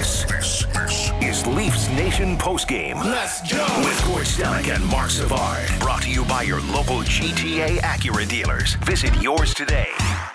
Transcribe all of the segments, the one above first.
This is Leafs Nation Postgame. Let's go! With Gord Stellick and Mark Savard. Brought to you by your local GTA Acura dealers. Visit yours today.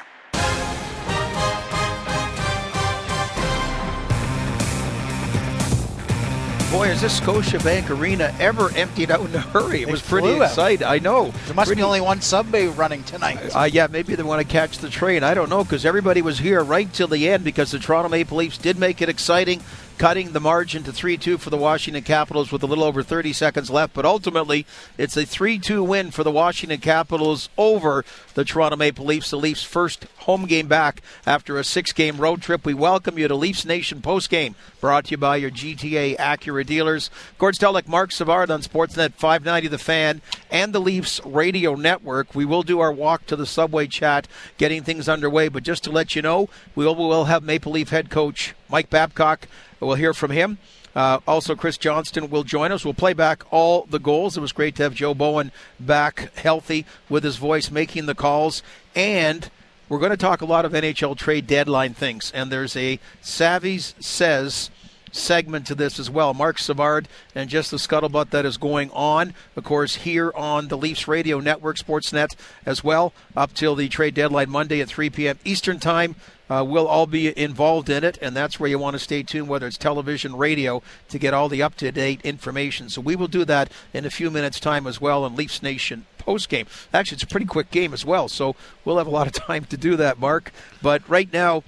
Boy, has this Scotiabank Arena ever emptied out in a hurry. It was pretty exciting. I know. There must be only one subway running tonight. Yeah, maybe they want to catch the train. I don't know, because everybody was here right till the end because the Toronto Maple Leafs did make it exciting, cutting the margin to 3-2 for the Washington Capitals with a little over 30 seconds left. But ultimately, it's a 3-2 win for the Washington Capitals over the Toronto Maple Leafs. The Leafs' first home game back after a 6-game road trip. We welcome you to Leafs Nation Postgame, brought to you by your GTA Acura dealers. Gord Stellick, Mark Savard on Sportsnet 590 The Fan and the Leafs Radio Network. We will do our walk to the subway chat, getting things underway. But just to let you know, we will have Maple Leaf head coach Mike Babcock. We'll hear from him. Also, Chris Johnston will join us. We'll play back all the goals. It was great to have Joe Bowen back healthy with his voice making the calls. And we're going to talk a lot of NHL trade deadline things. And there's a Savvy's Says segment to this as well. Mark Savard and just the scuttlebutt that is going on, of course, here on the Leafs Radio Network, Sportsnet as well, up till the trade deadline Monday at 3 p.m. Eastern Time. We'll all be involved in it, and that's where you want to stay tuned, whether it's television, radio, to get all the up-to-date information. So we will do that in a few minutes' time as well in Leafs Nation postgame. Actually, it's a pretty quick game as well, so we'll have a lot of time to do that, Mark. But right now,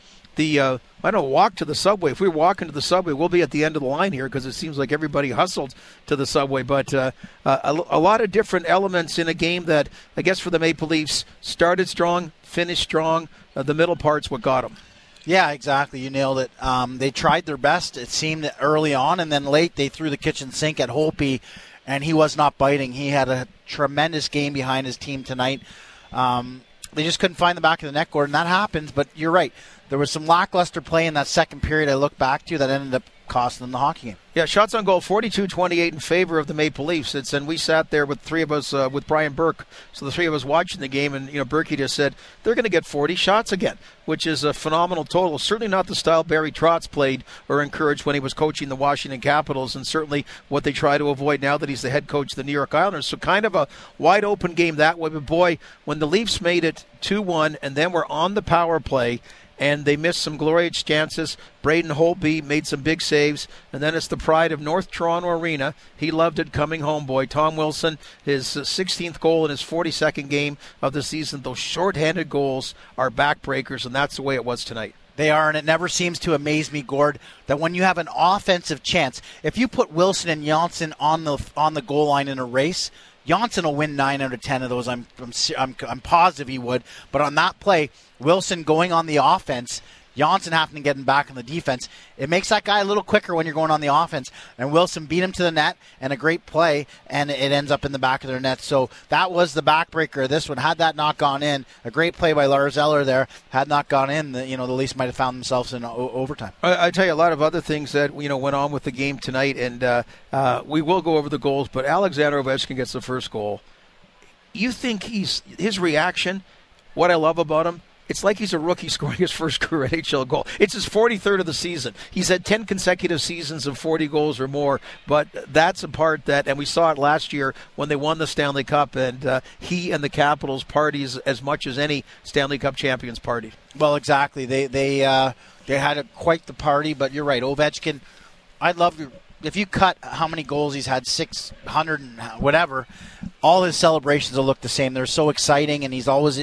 walk to the subway. If we walk into the subway, we'll be at the end of the line here because it seems like everybody hustled to the subway. But a lot of different elements in a game that, I guess for the Maple Leafs, started strong, finished strong. The middle part's what got them. Yeah, exactly. You nailed it. They tried their best, it seemed, early on, and then late they threw the kitchen sink at Holtby, and he was not biting. He had a tremendous game behind his team tonight. They just couldn't find the back of the net, Gordon. That happens, but you're right. There was some lackluster play in that second period I look back to that ended up costing them the hockey game. Yeah, shots on goal, 42-28 in favor of the Maple Leafs. And we sat there with three of us, with Brian Burke, so the three of us watching the game, and Berkey just said they're going to get 40 shots again, which is a phenomenal total. Certainly not the style Barry Trotz played or encouraged when he was coaching the Washington Capitals, and certainly what they try to avoid now that he's the head coach of the New York Islanders. So kind of a wide-open game that way. But boy, when the Leafs made it 2-1 and then were on the power play, and they missed some glorious chances. Braden Holtby made some big saves, and then it's the pride of North Toronto Arena. He loved it coming home, boy. Tom Wilson, his 16th goal in his 42nd game of the season. Those shorthanded goals are backbreakers, and that's the way it was tonight. They are, and it never seems to amaze me, Gord, that when you have an offensive chance, if you put Wilson and Johnsson on the goal line in a race, Johnsson will win 9 out of 10 of those. I'm positive he would. But on that play, Wilson going on the offense, Johnsson having to get back on the defense, it makes that guy a little quicker when you're going on the offense. And Wilson beat him to the net, and a great play, and it ends up in the back of their net. So that was the backbreaker of this one. Had that not gone in, a great play by Lars Eller there, had not gone in, the Leafs might have found themselves in overtime. I tell you a lot of other things that went on with the game tonight, and we will go over the goals, but Alexander Ovechkin gets the first goal. You think his reaction, what I love about him, it's like he's a rookie scoring his first career NHL goal. It's his 43rd of the season. He's had 10 consecutive seasons of 40 goals or more, but that's a part that, and we saw it last year when they won the Stanley Cup, and he and the Capitals parties as much as any Stanley Cup champions party. Well, exactly. They had quite the party, but you're right. Ovechkin, I'd love to. If you cut how many goals he's had, 600 and whatever, all his celebrations will look the same. They're so exciting, and he's always,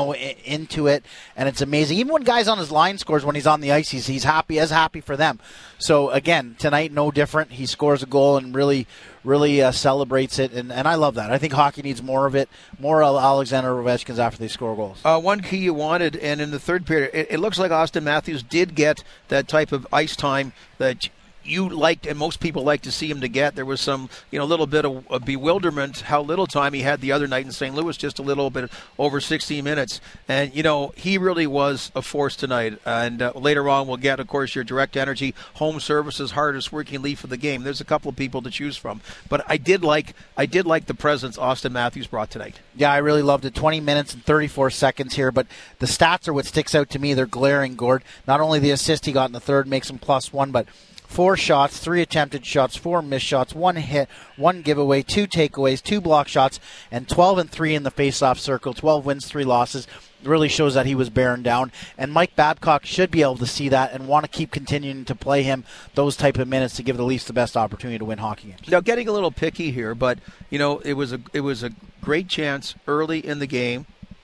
into it, and it's amazing. Even when guys on his line scores when he's on the ice, he's happy for them. So, again, tonight, no different. He scores a goal and really celebrates it, and I love that. I think hockey needs more of it, more Alexander Ovechkins after they score goals. One key you wanted, and in the third period, it looks like Austin Matthews did get that type of ice time that you liked, and most people like to see him to get. There was some, little bit of bewilderment how little time he had the other night in St. Louis, just a little bit over 16 minutes. And, he really was a force tonight. And later on, we'll get, of course, your Direct Energy Home Services hardest working Leaf of the game. There's a couple of people to choose from. But I did like the presence Austin Matthews brought tonight. Yeah, I really loved it. 20 minutes and 34 seconds here. But the stats are what sticks out to me. They're glaring, Gord. Not only the assist he got in the third makes him +1, but 4 shots, 3 attempted shots, 4 missed shots, 1 hit, 1 giveaway, 2 takeaways, 2 block shots, and 12-3 in the face-off circle. 12 wins, 3 losses. Really shows that he was bearing down. And Mike Babcock should be able to see that and want to keep continuing to play him those type of minutes to give the Leafs the best opportunity to win hockey games. Now, getting a little picky here, but it was a great chance early in the game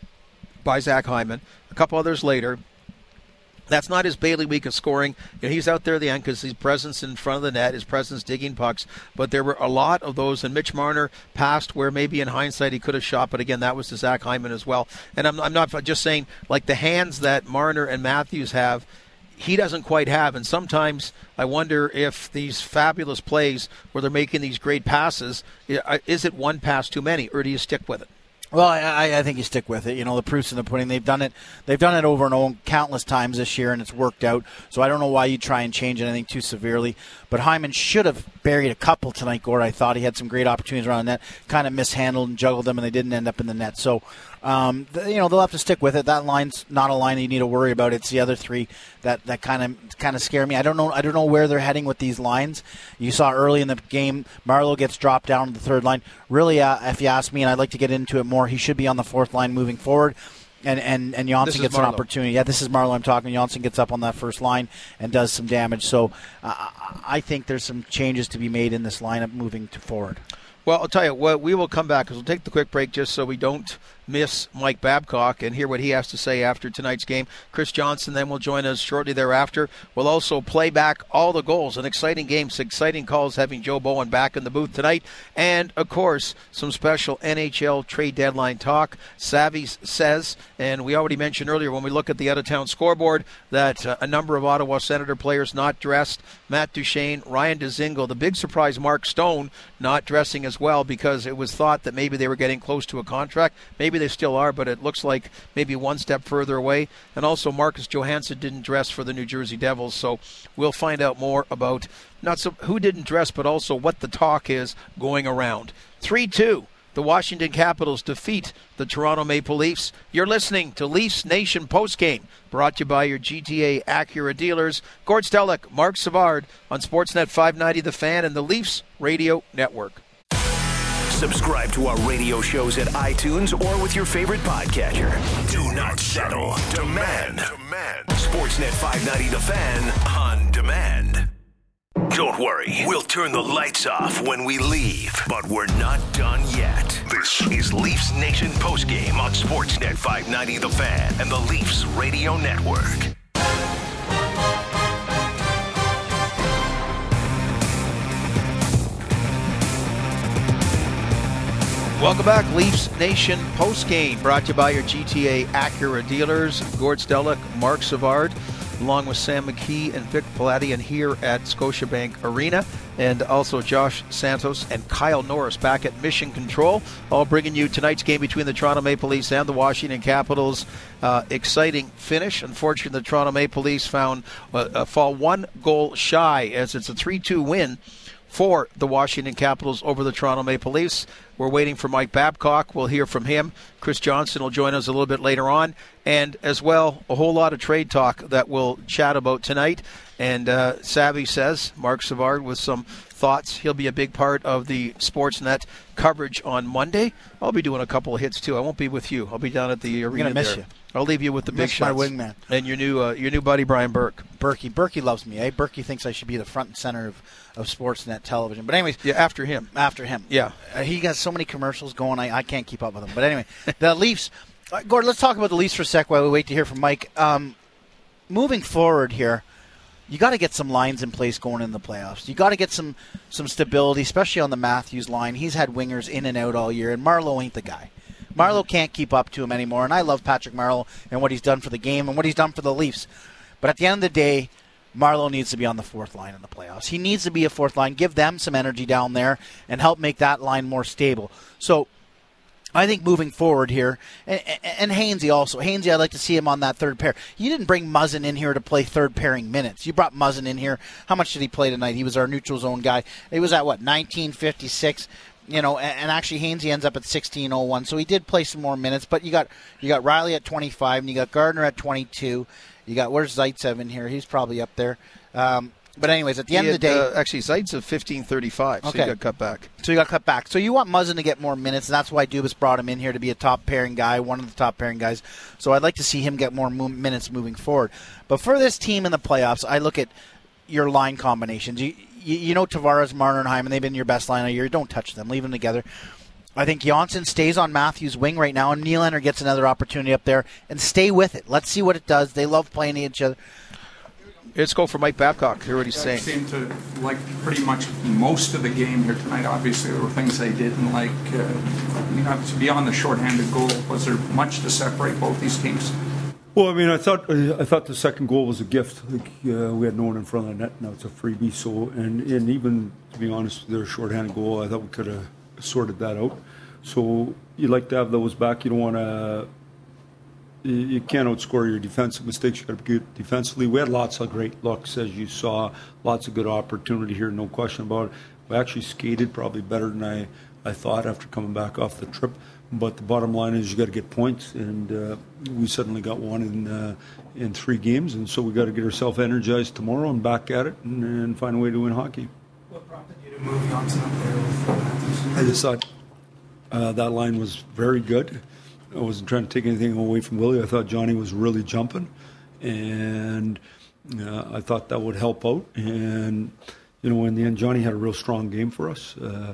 by Zach Hyman. A couple others later. That's not his bailiwick of scoring. He's out there at the end because his presence in front of the net, his presence digging pucks. But there were a lot of those, and Mitch Marner passed where maybe in hindsight he could have shot. But again, that was to Zach Hyman as well. And I'm not just saying like the hands that Marner and Matthews have, he doesn't quite have. And sometimes I wonder if these fabulous plays where they're making these great passes, is it one pass too many, or do you stick with it? Well, I think you stick with it. The proof's in the pudding. They've done it over and over countless times this year, and it's worked out. So I don't know why you try and change anything too severely. But Hyman should have buried a couple tonight, Gord. I thought he had some great opportunities around the net, kind of mishandled and juggled them, and they didn't end up in the net. So, they'll have to stick with it. That line's not a line that you need to worry about. It's the other 3 that kind of scare me. I don't know where they're heading with these lines. You saw early in the game, Marleau gets dropped down to the 3rd line. Really, if you ask me, and I'd like to get into it more, he should be on the 4th line moving forward. And Johnsson gets an opportunity. Yeah, this is Marleau I'm talking. Johnsson gets up on that 1st line and does some damage. So I think there's some changes to be made in this lineup moving forward. Well, I'll tell you what, we will come back because we'll take the quick break just so we don't miss Mike Babcock and hear what he has to say after tonight's game. Chris Johnson then will join us shortly thereafter. We'll also play back all the goals. An exciting game, some exciting calls having Joe Bowen back in the booth tonight. And, of course, some special NHL trade deadline talk. Savvy says, and we already mentioned earlier when we look at the out-of-town scoreboard, that a number of Ottawa Senator players not dressed. Matt Duchene, Ryan Dzingel, the big surprise Mark Stone not dressing as well because it was thought that maybe they were getting close to a contract. Maybe they still are, but it looks like maybe one step further away. And also Marcus Johansson didn't dress for the New Jersey Devils, so we'll find out more about who didn't dress, but also what the talk is going around. 3-2. The Washington Capitals defeat the Toronto Maple Leafs. You're listening to Leafs Nation Postgame, brought to you by your GTA Acura dealers. Gord Stellick, Mark Savard on Sportsnet 590 The Fan and the Leafs Radio Network. Subscribe to our radio shows at iTunes or with your favorite podcatcher. Do not settle. Demand. Sportsnet 590 The Fan on demand. Don't worry, we'll turn the lights off when we leave, but we're not done yet. This is Leafs Nation Postgame on Sportsnet 590 The Fan and the Leafs Radio Network. Welcome back, Leafs Nation Postgame, brought to you by your GTA Acura dealers. Gord Stellick, Mark Savard, along with Sam McKee and Vic Paladian here at Scotiabank Arena, and also Josh Santos and Kyle Norris back at Mission Control, all bringing you tonight's game between the Toronto Maple Leafs and the Washington Capitals. Exciting finish. Unfortunately, the Toronto Maple Leafs fall 1 goal shy as it's a 3-2 win for the Washington Capitals over the Toronto Maple Leafs. We're waiting for Mike Babcock. We'll hear from him. Chris Johnson will join us a little bit later on. And as well, a whole lot of trade talk that we'll chat about tonight. And Savvy says, Mark Savard with some thoughts. He'll be a big part of the Sportsnet coverage on Monday. I'll be doing a couple of hits, too. I won't be with you. I'll be down at the arena. I'm going to miss you. I'll leave you with the big shots. My wingman. And your new buddy, Brian Burke. Berkey loves me, eh? Berkey thinks I should be the front and center of Sportsnet television. But anyways. Yeah, after him. Yeah. He got so many commercials going, I can't keep up with him. But anyway, the Leafs. Gordon, let's talk about the Leafs for a sec while we wait to hear from Mike. Moving forward here, you got to get some lines in place going in the playoffs. You got to get some stability, especially on the Matthews line. He's had wingers in and out all year, and Marleau ain't the guy. Marleau can't keep up to him anymore, and I love Patrick Marleau and what he's done for the game and what he's done for the Leafs. But at the end of the day, Marleau needs to be on the 4th line in the playoffs. He needs to be a 4th line, give them some energy down there, and help make that line more stable. So I think moving forward here, and Hainsey also. Hainsey, I'd like to see him on that 3rd pair. You didn't bring Muzzin in here to play 3rd pairing minutes. You brought Muzzin in here. How much did he play tonight? He was our neutral zone guy. He was at, 1956? And actually Hainsey ends up at 16:01, so he did play some more minutes. But you got Riley at 25, and you got Gardner at 22. You got, where's Zaitsev in here? He's probably up there. But anyways, at the end of the day... actually, Zaitsev 15:35, so he got cut back. So you want Muzzin to get more minutes, and that's why Dubas brought him in here to be a top pairing guy, one of the top pairing guys. So I'd like to see him get more minutes moving forward. But for this team in the playoffs, I look at your line combinations. You know Tavares, Marner, and Hyman, they've been your best line all year. Don't touch them. Leave them together. I think Johnsson stays on Matthews' wing right now, and Nylander gets another opportunity up there, and stay with it. Let's see what it does. They love playing each other. Let's go for Mike Babcock. Hear what he's saying. I seemed to like pretty much most of the game here tonight. Obviously, there were things I didn't like. Beyond the shorthanded goal, was there much to separate both these teams? Well, I mean, I thought the second goal was a gift. We had no one in front of the net. Now it's a freebie. So, and even to be honest, their shorthanded goal, I thought we could have sorted that out. So you like to have those back. You don't want to. You can't outscore your defensive mistakes. You got to be good defensively. We had lots of great looks, as you saw. Lots of good opportunity here, no question about it. We actually skated probably better than I thought after coming back off the trip. But the bottom line is you got to get points, and we suddenly got one in 3 games, and so we got to get ourselves energized tomorrow and back at it and find a way to win hockey. What prompted you to move Johnsson up there with Matthews? I just thought that line was very good. I wasn't trying to take anything away from Willie. I thought Johnny was really jumping, and I thought that would help out. And in the end, Johnny had a real strong game for us.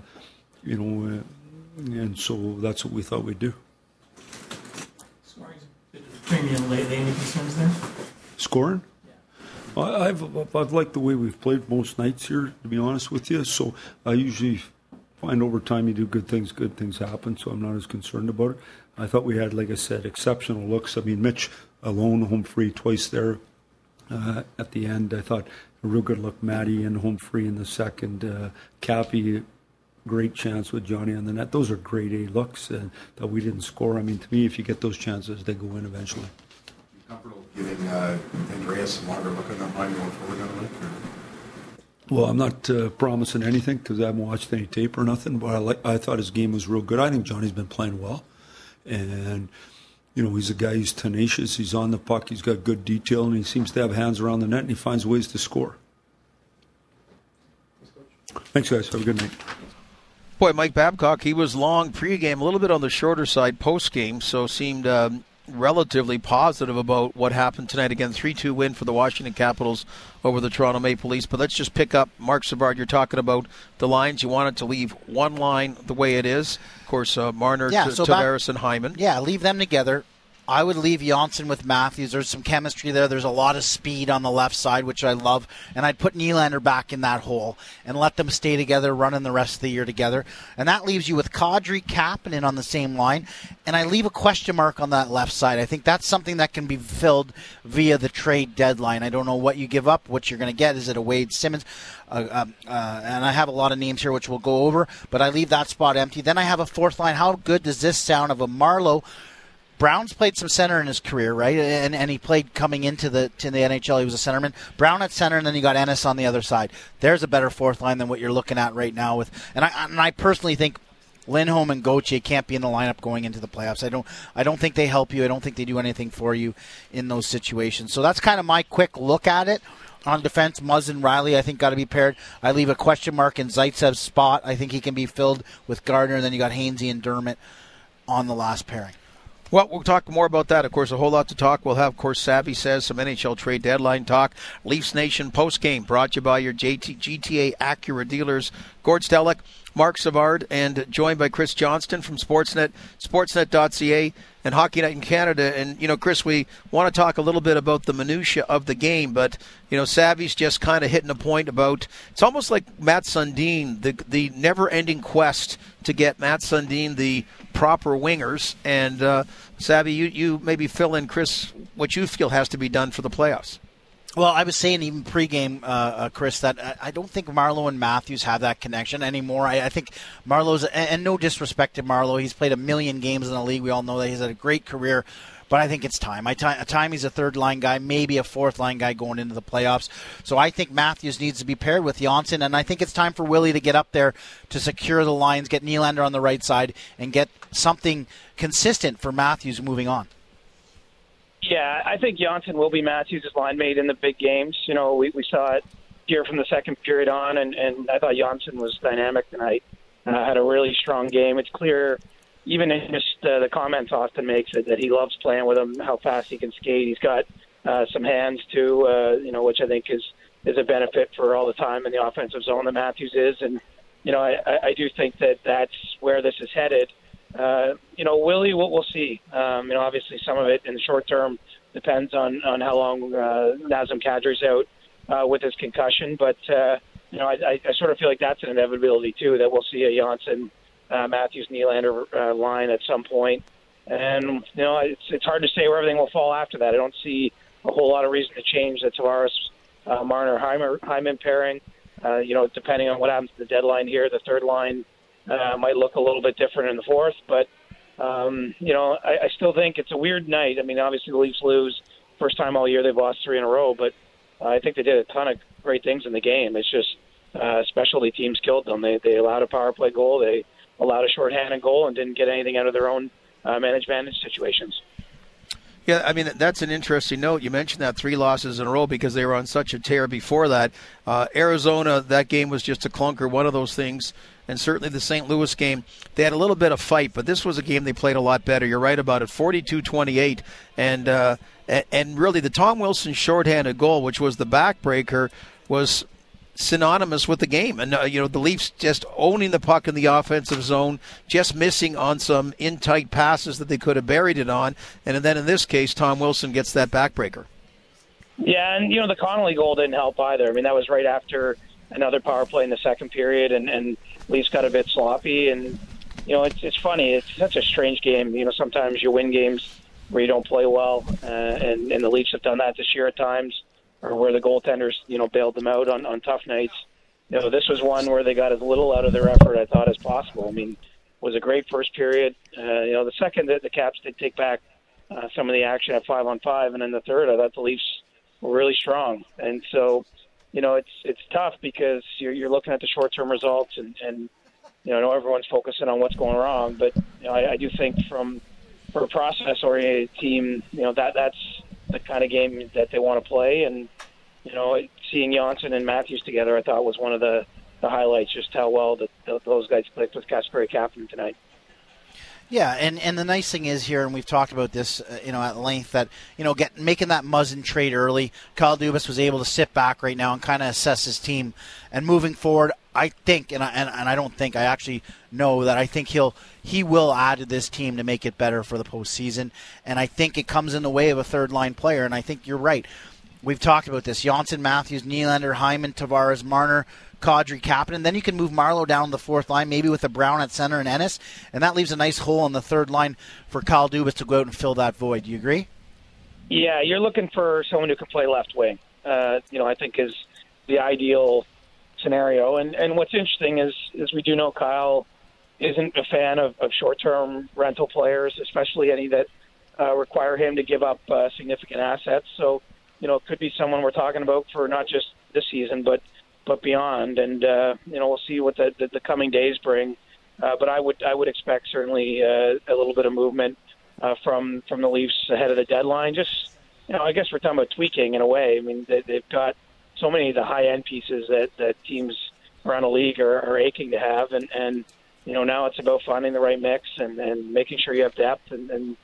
And so that's what we thought we'd do. Scoring is a bit of a premium lately. Any concerns there? Scoring? Yeah. I've liked the way we've played most nights here, to be honest with you. So I usually find over time you do good things happen, so I'm not as concerned about it. I thought we had, like I said, exceptional looks. I mean, Mitch alone, home free twice there at the end. I thought a real good look. Matty in home free in the second. Cappy, great chance with Johnny on the net. Those are grade A looks that we didn't score. I mean, to me, if you get those chances, they go in eventually. You comfortable giving Andreas some longer look at that line going forward on the link? Well, I'm not promising anything because I haven't watched any tape or nothing, but I thought his game was real good. I think Johnny's been playing well. And, he's a guy who's tenacious. He's on the puck. He's got good detail, and he seems to have hands around the net, and he finds ways to score. Thanks, guys. Have a good night. Boy, Mike Babcock, he was long pregame, a little bit on the shorter side postgame, so seemed relatively positive about what happened tonight. Again, 3-2 win for the Washington Capitals over the Toronto Maple Leafs. But let's just pick up, Mark Savard, you're talking about the lines. You wanted to leave one line the way it is. Of course, Marner, Tavares, and Hyman. Yeah, leave them together. I would leave Johnsson with Matthews. There's some chemistry there. There's a lot of speed on the left side, which I love. And I'd put Nylander back in that hole and let them stay together, running the rest of the year together. And that leaves you with Kadri, Kapanen on the same line. And I leave a question mark on that left side. I think that's something that can be filled via the trade deadline. I don't know what you give up, what you're going to get. Is it a Wade Simmons? And I have a lot of names here which we'll go over, but I leave that spot empty. Then I have a fourth line. How good does this sound of a Marleau? Brown's played some center in his career, right? And he played coming into the NHL. He was a centerman. Brown at center, and then you got Ennis on the other side. There's a better fourth line than what you're looking at right now. And I personally think Lindholm and Gauthier can't be in the lineup going into the playoffs. I don't think they help you. I don't think they do anything for you in those situations. So that's kind of my quick look at it. On defense, Muzzin, Riley, I think, got to be paired. I leave a question mark in Zaitsev's spot. I think he can be filled with Gardner. And then you got Hainsey and Dermott on the last pairing. Well, we'll talk more about that. Of course, a whole lot to talk. We'll have, of course, Savvy Says, some NHL trade deadline talk. Leafs Nation postgame brought to you by your GTA Acura dealers. Gord Stellick, Mark Savard, and joined by Chris Johnston from Sportsnet, sportsnet.ca, and Hockey Night in Canada. And, Chris, we want to talk a little bit about the minutia of the game, but, Savvy's just kind of hitting a point about, it's almost like Matt Sundin, the never-ending quest to get Matt Sundin the proper wingers. And, Savvy, you maybe fill in, Chris, what you feel has to be done for the playoffs. Well, I was saying even pregame, Chris, that I don't think Marleau and Matthews have that connection anymore. I think Marleau's, and no disrespect to Marleau, he's played 1 million games in the league. We all know that he's had a great career, but I think it's time. Time he's a third-line guy, maybe a fourth-line guy going into the playoffs. So I think Matthews needs to be paired with Johnsson, and I think it's time for Willie to get up there to secure the lines, get Nylander on the right side, and get something consistent for Matthews moving on. Yeah, I think Johnsson will be Matthews' line mate in the big games. We saw it here from the second period on, and I thought Johnsson was dynamic tonight. Had a really strong game. It's clear, even in just the comments Austin makes, that he loves playing with him, how fast he can skate. He's got some hands too, which I think is a benefit for all the time in the offensive zone that Matthews is. And, I do think that that's where this is headed. Willie, we'll see. Obviously some of it in the short term depends on how long Nazem Kadri's out with his concussion. But, I sort of feel like that's an inevitability too, that we'll see a Johnsson, Matthews, Nylander line at some point. And, it's hard to say where everything will fall after that. I don't see a whole lot of reason to change the Tavares, Marner, Hyman pairing. Depending on what happens to the deadline here, the third line might look a little bit different in the fourth. But, I still think it's a weird night. I mean, obviously the Leafs lose. First time all year they've lost 3 in a row. But I think they did a ton of great things in the game. It's just specialty teams killed them. They allowed a power play goal. They allowed a shorthanded goal and didn't get anything out of their own managed situations. Yeah, I mean, that's an interesting note. You mentioned that 3 losses in a row because they were on such a tear before that. Arizona, that game was just a clunker, one of those things. And certainly the St. Louis game, they had a little bit of fight, but this was a game they played a lot better. You're right about it, 42-28. And really the Tom Wilson shorthanded goal, which was the backbreaker, was synonymous with the game. And, the Leafs just owning the puck in the offensive zone, just missing on some in-tight passes that they could have buried it on. And then in this case, Tom Wilson gets that backbreaker. Yeah, and, the Connolly goal didn't help either. I mean, that was right after another power play in the second period, and Leafs got a bit sloppy. And, it's funny. It's such a strange game. Sometimes you win games where you don't play well, and the Leafs have done that this year at times, or where the goaltenders, bailed them out on tough nights. This was one where they got as little out of their effort, I thought, as possible. I mean, it was a great first period. The second, the Caps did take back some of the action at 5-on-5, and in the third, I thought the Leafs were really strong. And so, it's tough because you're looking at the short-term results, and I know everyone's focusing on what's going wrong, but I do think for a process-oriented team, that's the kind of game that they want to play. And, seeing Johnsson and Matthews together, I thought was one of the highlights, just how well those guys clicked with Kasperi Kapanen tonight. Yeah, and the nice thing is here, and we've talked about this, at length, that, making that Muzzin trade early, Kyle Dubas was able to sit back right now and kind of assess his team. And moving forward, I think, and I don't think, I actually know that I think he will add to this team to make it better for the postseason. And I think it comes in the way of a third-line player, and I think you're right. We've talked about this. Johnsson, Matthews, Nylander, Hyman, Tavares, Marner, Kadri, Kapanen. Then you can move Marleau down the fourth line, maybe with a Brown at center and Ennis, and that leaves a nice hole on the third line for Kyle Dubas to go out and fill that void. Do you agree? Yeah, you're looking for someone who can play left wing. I think is the ideal scenario. And what's interesting is we do know Kyle isn't a fan of short-term rental players, especially any that require him to give up significant assets. So, it could be someone we're talking about for not just this season, but beyond. And we'll see what the coming days bring. But I would expect certainly a little bit of movement from the Leafs ahead of the deadline. Just I guess we're talking about tweaking in a way. I mean, they've got so many of the high end pieces that teams around the league are aching to have, and now it's about finding the right mix and making sure you have depth. And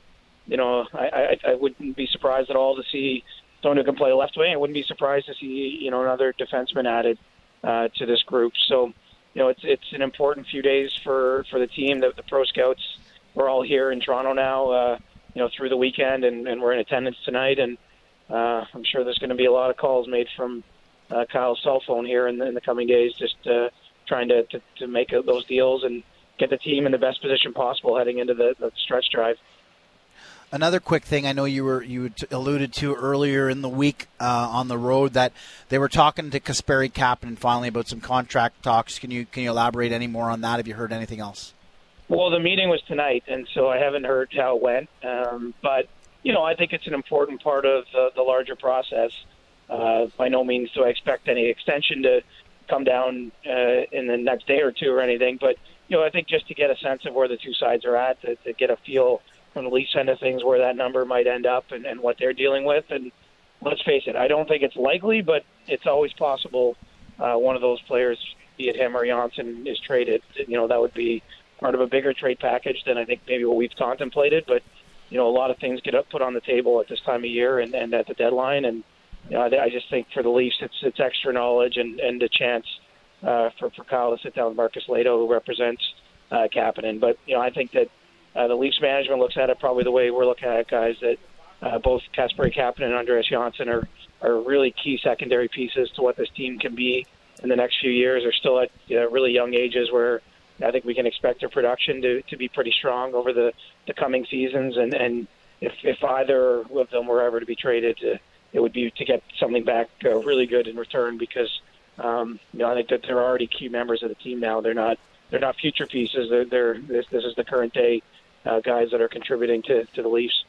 I wouldn't be surprised at all to see someone who can play left wing. I wouldn't be surprised to see another defenseman added to this group. So it's an important few days for the team. The pro scouts are all here in Toronto now, through the weekend, and we're in attendance tonight. And I'm sure there's going to be a lot of calls made from Kyle's cell phone here in the coming days, just trying to make those deals and get the team in the best position possible heading into the stretch drive. Another quick thing, I know you alluded to earlier in the week on the road that they were talking to Kasperi Kapanen finally about some contract talks. Can you elaborate any more on that? Have you heard anything else? Well, the meeting was tonight, and so I haven't heard how it went. But I think it's an important part of the larger process. By no means do I expect any extension to come down in the next day or two or anything. But I think just to get a sense of where the two sides are at, to get a feel from the Leafs end of things where that number might end up and what they're dealing with. And let's face it, I don't think it's likely, but it's always possible one of those players, be it him or Janssen, is traded, that would be part of a bigger trade package than I think maybe what we've contemplated. But, a lot of things get put on the table at this time of year and at the deadline. And, I just think for the Leafs, it's extra knowledge and a chance for Kyle to sit down with Marcus Lehto, who represents Kapanen. But, I think that the Leafs management looks at it probably the way we're looking at it, guys, that both Kasperi Kapanen and Andreas Janssen are really key secondary pieces to what this team can be in the next few years. They're still at really young ages where I think we can expect their production to be pretty strong over the coming seasons. And if either of them were ever to be traded, it would be to get something back really good in return because, I think that they're already key members of the team now. They're not future pieces. This is the current day guys that are contributing to the Leafs.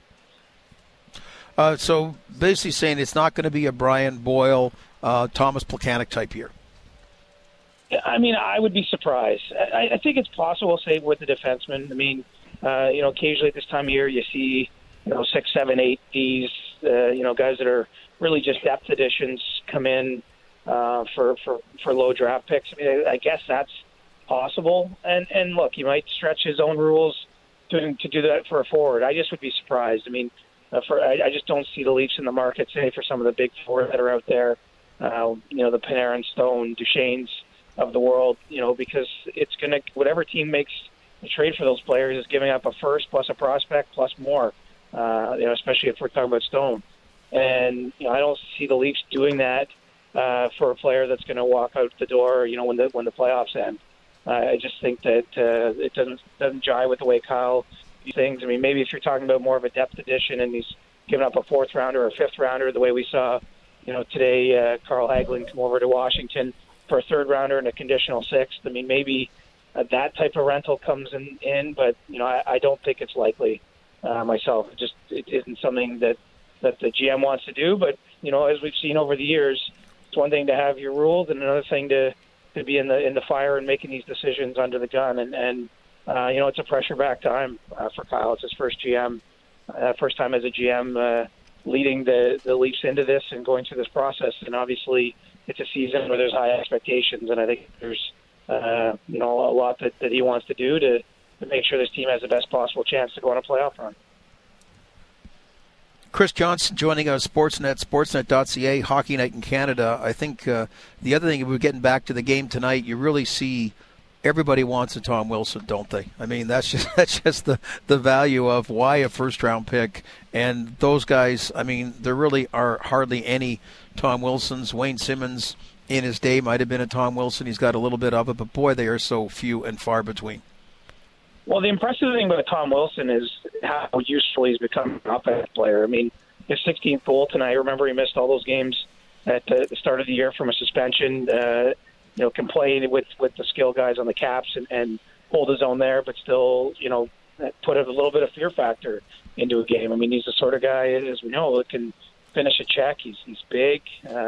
So basically saying it's not going to be a Brian Boyle, Thomas Plekanec type year. I mean, I would be surprised. I think it's possible, say, with the defensemen. I mean, occasionally at this time of year you see, 6, 7, 8 Ds, guys that are really just depth additions come in for low draft picks. I mean, I guess that's possible. And look, he might stretch his own rules to do that for a forward. I just would be surprised. I mean, I just don't see the Leafs in the market, say, for some of the big four that are out there, the Panarin, Stone, Duchesne's of the world, because it's going to, whatever team makes a trade for those players is giving up a first plus a prospect plus more, especially if we're talking about Stone. And, I don't see the Leafs doing that for a player that's going to walk out the door, when the playoffs end. I just think that it doesn't jive with the way Kyle views things. I mean, maybe if you're talking about more of a depth addition and he's giving up a 4th rounder or a 5th rounder, the way we saw, today, Carl Hagelin come over to Washington for a 3rd rounder and a conditional 6th. I mean, maybe that type of rental comes in, but I don't think it's likely myself. It isn't something that the GM wants to do. But as we've seen over the years, it's one thing to have your rules and another thing to be in the fire and making these decisions under the gun. And it's a pressure back time for Kyle. It's his first GM, first time as a GM leading the Leafs into this and going through this process. And obviously, it's a season where there's high expectations, and I think there's a lot that he wants to do to make sure this team has the best possible chance to go on a playoff run. Chris Johnson joining us, Sportsnet, sportsnet.ca, Hockey Night in Canada. I think the other thing, if we're getting back to the game tonight, you really see everybody wants a Tom Wilson, don't they? I mean, that's just the value of why a first-round pick. And those guys, I mean, there really are hardly any Tom Wilsons. Wayne Simmons in his day might have been a Tom Wilson. He's got a little bit of it, but boy, they are so few and far between. Well, the impressive thing about Tom Wilson is how useful he's become an offensive player. I mean, his 16th goal tonight, remember he missed all those games at the start of the year from a suspension, can play with the skill guys on the Caps and hold his own there, but still, put a little bit of fear factor into a game. I mean, he's the sort of guy, as we know, that can finish a check. He's big.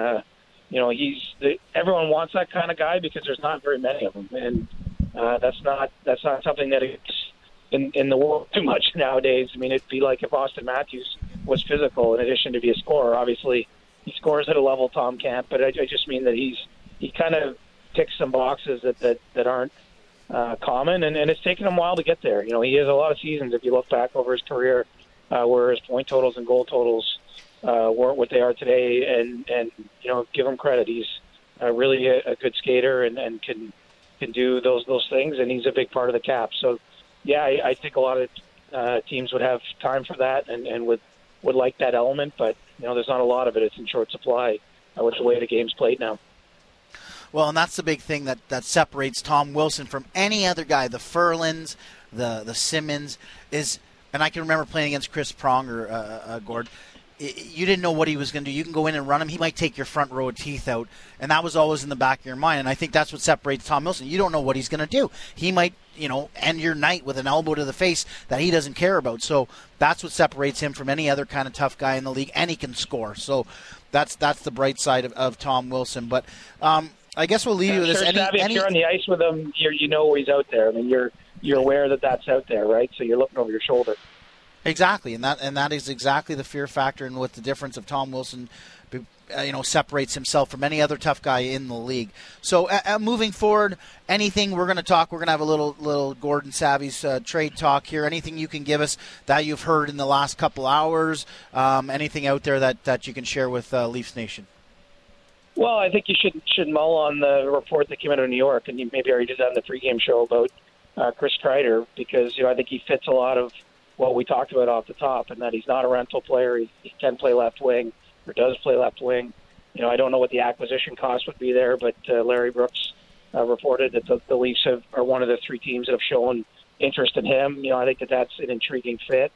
Everyone wants that kind of guy because there's not very many of them, and that's not something that is in the world too much nowadays. I mean, it'd be like if Austin Matthews was physical in addition to be a scorer. Obviously, he scores at a level Tom can't, but I just mean that he kind of ticks some boxes that aren't common, and it's taken him a while to get there. He has a lot of seasons, if you look back over his career, where his point totals and goal totals weren't what they are today, and give him credit. He's really a good skater and can do those things, and he's a big part of the Cap. So, yeah, I think a lot of teams would have time for that and would like that element, but there's not a lot of it. It's in short supply with the way the game's played now. Well, and that's the big thing that separates Tom Wilson from any other guy. The Ferlins, the Simmons is, and I can remember playing against Chris Pronger, Gord. You didn't know what he was going to do. You can go in and run him. He might take your front row of teeth out, and that was always in the back of your mind. And I think that's what separates Tom Wilson. You don't know what he's going to do. He might, end your night with an elbow to the face that he doesn't care about. So that's what separates him from any other kind of tough guy in the league, and he can score. So that's the bright side of Tom Wilson. But I guess we'll leave you with this. If you're on the ice with him, you know he's out there. I mean, you're aware that that's out there, right? So you're looking over your shoulder. Exactly, and that is exactly the fear factor and what the difference of Tom Wilson separates himself from any other tough guy in the league. So moving forward, anything we're going to have a little Gordon Savvy's trade talk here. Anything you can give us that you've heard in the last couple hours? Anything out there that you can share with Leafs Nation? Well, I think you should mull on the report that came out of New York, and you maybe already did that in the pregame show about Chris Kreider, because I think he fits a lot of what we talked about off the top, and that he's not a rental player. He can play left wing, or does play left wing. I don't know what the acquisition cost would be there, but Larry Brooks reported that the Leafs are one of the 3 teams that have shown interest in him. I think that's an intriguing fit.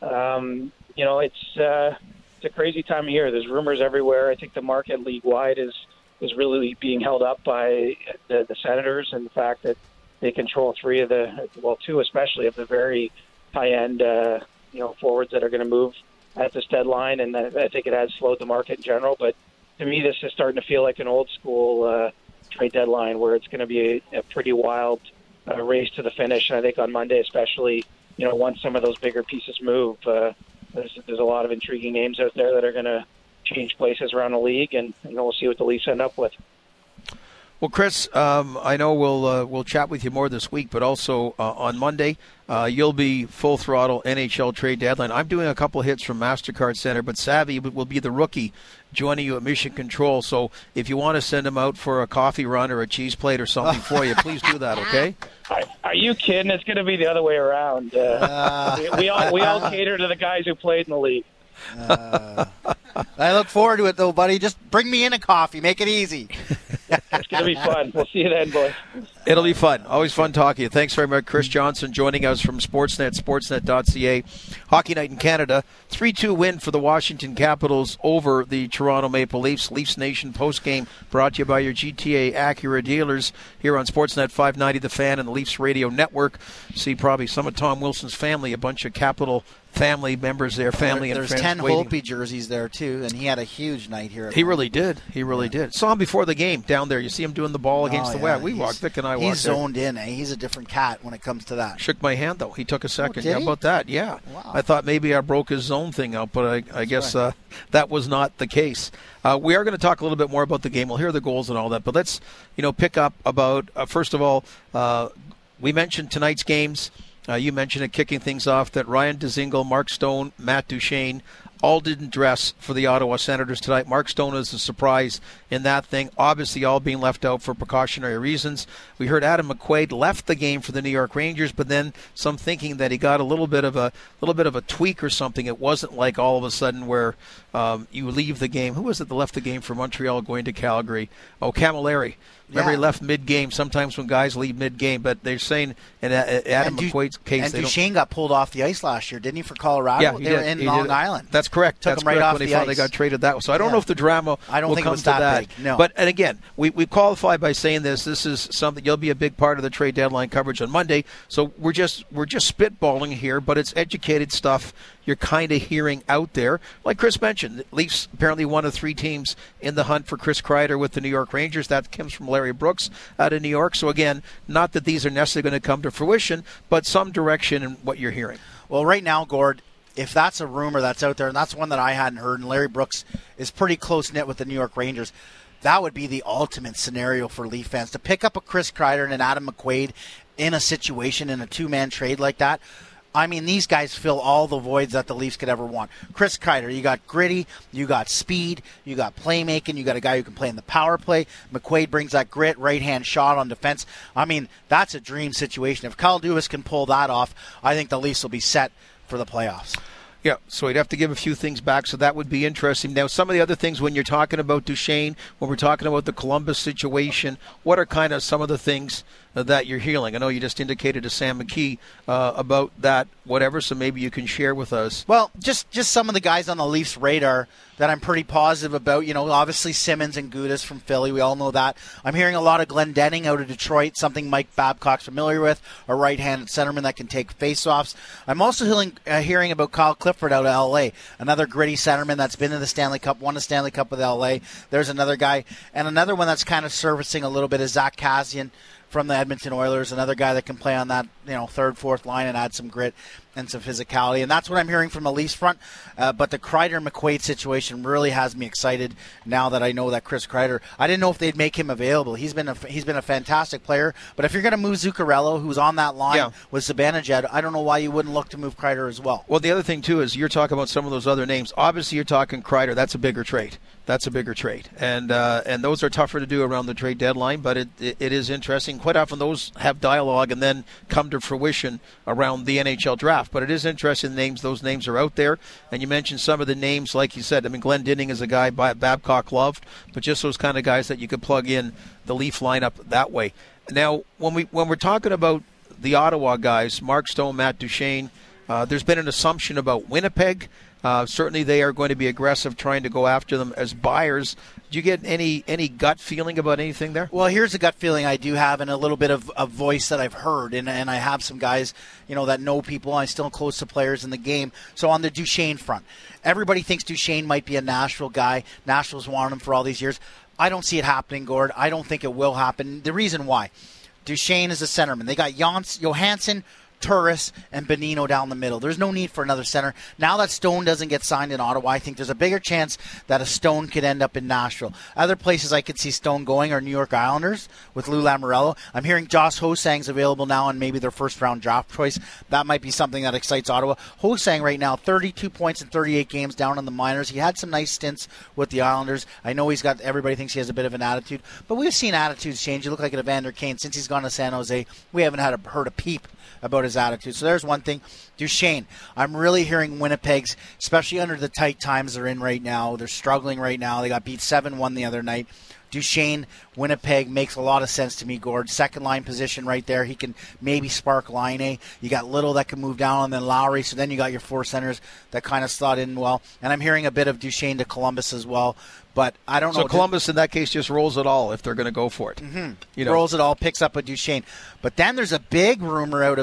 It's a crazy time of year. There's rumors everywhere. I think the market league-wide is really being held up by the Senators and the fact that they control 2 especially of the very high-end forwards that are going to move at this deadline, and I think it has slowed the market in general. But to me, this is starting to feel like an old-school trade deadline where it's going to be a pretty wild race to the finish. And I think on Monday especially, once some of those bigger pieces move, there's a lot of intriguing names out there that are going to change places around the league, and we'll see what the Leafs end up with. Well, Chris, I know we'll chat with you more this week, but also on Monday, you'll be full throttle NHL trade deadline. I'm doing a couple hits from MasterCard Center, but Savvy will be the rookie joining you at Mission Control. So if you want to send him out for a coffee run or a cheese plate or something for you, please do that, okay? Are you kidding? It's going to be the other way around. We all cater to the guys who played in the league. I look forward to it, though, buddy. Just bring me in a coffee. Make it easy. It's going to be fun. We'll see you then, boys. It'll be fun. Always fun talking to you. Thanks very much, Chris Johnson, joining us from Sportsnet, sportsnet.ca. Hockey Night in Canada. 3-2 win for the Washington Capitals over the Toronto Maple Leafs. Leafs Nation postgame brought to you by your GTA Acura dealers here on Sportsnet 590 The Fan and the Leafs Radio Network. See probably some of Tom Wilson's family, a bunch of Capital family members there, family and there's friends. There's 10 waiting. Holtby jerseys there, too, and he had a huge night here. He really did. He really did. Saw him before the game down there. You see him doing the ball against the West. Vic and I walked. He's zoned in. He's a different cat when it comes to that. Shook my hand, though. He took a second. How about that? Yeah. Wow. I thought maybe I broke his zone thing out, but I guess that was not the case. We are going to talk a little bit more about the game. We'll hear the goals and all that, but let's pick up about, first of all, we mentioned tonight's games. You mentioned it, kicking things off, that Ryan Dzingel, Mark Stone, Matt Duchene all didn't dress for the Ottawa Senators tonight. Mark Stone is a surprise in that thing, obviously all being left out for precautionary reasons. We heard Adam McQuaid left the game for the New York Rangers, but then some thinking that he got a little bit of a tweak or something. It wasn't like all of a sudden where you leave the game. Who was it that left the game for Montreal going to Calgary? Oh, Camilleri. Remember, he left mid-game. Sometimes when guys leave mid-game, but they're saying in Adam McQuaid's case, and Duchene got pulled off the ice last year, didn't he, for Colorado? Yeah, they were in Long Island. That's correct. Took That's him right correct off when they the finally ice. got traded that way. So I don't know if the drama will think come it was to that. big. No. But and again, we qualified by saying this is something you'll be a big part of the trade deadline coverage on Monday. So we're just spitballing here, but it's educated stuff you're kind of hearing out there. Like Chris mentioned, the Leafs apparently one of 3 teams in the hunt for Chris Kreider with the New York Rangers. That comes from Larry Brooks out of New York. So again, not that these are necessarily going to come to fruition, but some direction in what you're hearing. Well, right now, Gord, if that's a rumor that's out there, and that's one that I hadn't heard, and Larry Brooks is pretty close-knit with the New York Rangers, that would be the ultimate scenario for Leaf fans. To pick up a Chris Kreider and an Adam McQuaid in a situation, in a 2-man trade like that, I mean, these guys fill all the voids that the Leafs could ever want. Chris Kreider, you got gritty, you got speed, you got playmaking, you got a guy who can play in the power play. McQuaid brings that grit, right-hand shot on defense. I mean, that's a dream situation. If Kyle Dubas can pull that off, I think the Leafs will be set for the playoffs. Yeah, so we'd have to give a few things back, so that would be interesting. Now, some of the other things, when you're talking about Duchene, when we're talking about the Columbus situation, what are kind of some of the things that you're hearing? I know you just indicated to Sam McKee about that, whatever, so maybe you can share with us. Well, just some of the guys on the Leafs' radar that I'm pretty positive about. Obviously Simmons and Gudas from Philly, we all know that. I'm hearing a lot of Glendening out of Detroit, something Mike Babcock's familiar with, a right-handed centerman that can take face-offs. I'm also hearing about Kyle Clifford out of L.A., another gritty centerman that's been in the Stanley Cup, won the Stanley Cup with L.A. There's another guy. And another one that's kind of surfacing a little bit is Zach Kassian from the Edmonton Oilers, another guy that can play on that third, fourth line and add some grit. and some physicality, and that's what I'm hearing from the Leafs front. But the Kreider-McQuaid situation really has me excited now that I know that Chris Kreider. I didn't know if they'd make him available. He's been a fantastic player, but if you're going to move Zuccarello, who's on that line with Zibanejad, I don't know why you wouldn't look to move Kreider as well. Well, the other thing too is you're talking about some of those other names. Obviously, you're talking Kreider. That's a bigger trade. And those are tougher to do around the trade deadline, but it is interesting. Quite often those have dialogue and then come to fruition around the NHL draft. But it is interesting those names are out there. And you mentioned some of the names, like you said. I mean, Glenn Dinning is a guy Babcock loved, but just those kind of guys that you could plug in the Leaf lineup that way. Now, when we're talking about the Ottawa guys, Mark Stone, Matt Duchene, there's been an assumption about Winnipeg. Certainly they are going to be aggressive trying to go after them as buyers. Do you get any gut feeling about anything there? Well, here's a gut feeling I do have, and a little bit of a voice that I've heard, and I have some guys, that know people. I'm still close to players in the game. So on the Duchene front, everybody thinks Duchene might be a Nashville guy. Nashville's wanted him for all these years. I don't see it happening, Gord. I don't think it will happen. The reason why, Duchene is a centerman. They got Johansson, Turris, and Bonino down the middle. There's no need for another center. Now that Stone doesn't get signed in Ottawa, I think there's a bigger chance that a Stone could end up in Nashville. Other places I could see Stone going are New York Islanders with Lou Lamoriello. I'm hearing Josh Ho-Sang's available now and maybe their first-round draft choice. That might be something that excites Ottawa. Ho-Sang right now, 32 points in 38 games down in the minors. He had some nice stints with the Islanders. I know everybody thinks he has a bit of an attitude, but we've seen attitudes change. You look like an Evander Kane. Since he's gone to San Jose, we haven't heard a peep about his attitude. So there's one thing. Duchene, I'm really hearing Winnipeg's, especially under the tight times they're in right now. They're struggling right now. They got beat 7-1 the other night. Duchene, Winnipeg makes a lot of sense to me, Gord. Second line position right there. He can maybe spark Laine. You got Little that can move down, and then Lowry. So then you got your four centers that kind of slot in well. And I'm hearing a bit of Duchene to Columbus as well. But I don't know. So Columbus in that case just rolls it all if they're going to go for it. Mm-hmm. Rolls it all, picks up a Duchene. But then there's a big rumor out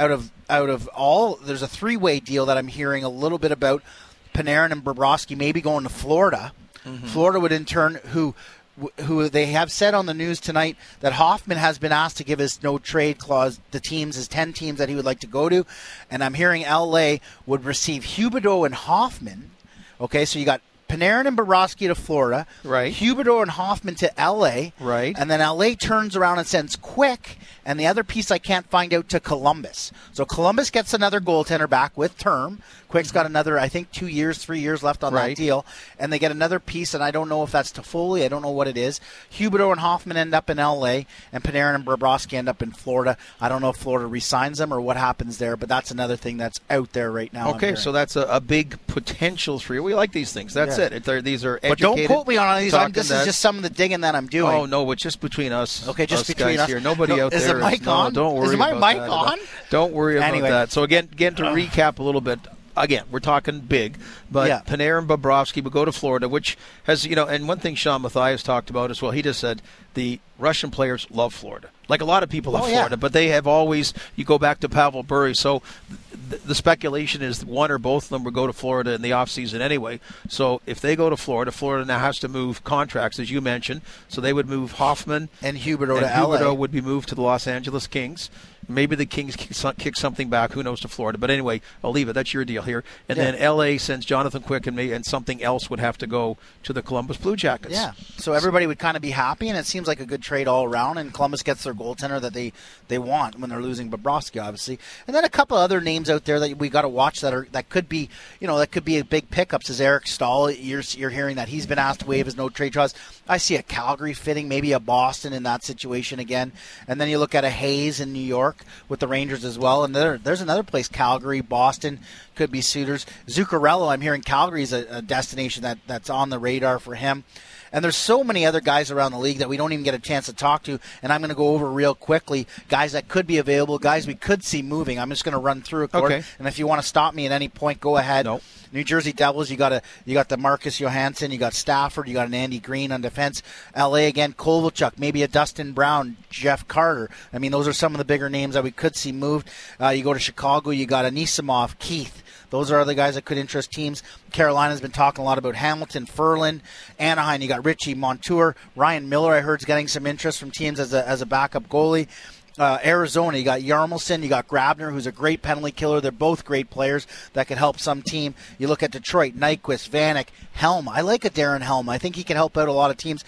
of all. There's a three-way deal that I'm hearing a little bit about. Panarin and Bobrovsky maybe going to Florida. Mm-hmm. Florida would in turn who they have said on the news tonight that Hoffman has been asked to give his no trade clause, his 10 teams that he would like to go to. And I'm hearing L.A. would receive Huberdeau and Hoffman. Okay, so you got Panarin and Bobrovsky to Florida. Right. Huberdeau and Hoffman to L.A. Right. And then L.A. turns around and sends Quick, and the other piece I can't find out, to Columbus. So Columbus gets another goaltender back with term. Quick's got another, I think, 3 years left on that deal. And they get another piece, and I don't know if that's Toffoli. I don't know what it is. Huberdeau and Hoffman end up in L.A., and Panarin and Bobrovsky end up in Florida. I don't know if Florida re-signs them or what happens there, but that's another thing that's out there right now. Okay, so that's a big potential for you. We like these things. That's it. These are educated. But don't quote me on these. This is just some of the digging that I'm doing. Oh, no, it's just between us. Okay, just between guys us. Here. Nobody out there. Is the mic on? Don't worry. Is my about mic that. on? Don't worry about that. So again, to recap a little bit. Again, we're talking big, but Panarin and Bobrovsky will go to Florida, which has, and one thing Sean Mathias talked about as well, he just said the Russian players love Florida. Like a lot of people love Florida, but they have always, you go back to Pavel Bure, so the speculation is one or both of them will go to Florida in the offseason anyway. So if they go to Florida, Florida now has to move contracts, as you mentioned, so they would move Hoffman and Huberdeau to LA. Huberdeau would be moved to the Los Angeles Kings. Maybe the Kings kick something back. Who knows, to Florida. But anyway, I'll leave it. That's your deal here. And then L.A. sends Jonathan Quick and something else would have to go to the Columbus Blue Jackets. Yeah. So everybody would kind of be happy, and it seems like a good trade all around. And Columbus gets their goaltender that they want when they're losing Bobrovsky, obviously. And then a couple other names out there that we got to watch that could be a big pickups is Eric Stahl. You're hearing that he's been asked to waive his no trade clause. I see a Calgary fitting, maybe a Boston in that situation again. And then you look at a Hayes in New York with the Rangers as well. And there's another place, Calgary, Boston, could be suitors. Zuccarello, I'm hearing Calgary is a destination that's on the radar for him. And there's so many other guys around the league that we don't even get a chance to talk to. And I'm going to go over real quickly guys that could be available, guys we could see moving. I'm just going to run through it, Gordon. Okay. And if you want to stop me at any point, go ahead. Nope. New Jersey Devils, you got the Marcus Johansson, you got Stafford, you got an Andy Green on defense. LA again, Kovalchuk, maybe a Dustin Brown, Jeff Carter. I mean, those are some of the bigger names that we could see moved. You go to Chicago, you got Anisimov, Keith. Those are other guys that could interest teams. Carolina's been talking a lot about Hamilton, Ferland. Anaheim, you got Richie Montour. Ryan Miller, I heard, is getting some interest from teams as a backup goalie. Arizona, you got Yarmelson, you got Grabner, who's a great penalty killer. They're both great players that could help some team. You look at Detroit, Nyquist, Vanek, Helm. I like a Darren Helm. I think he can help out a lot of teams.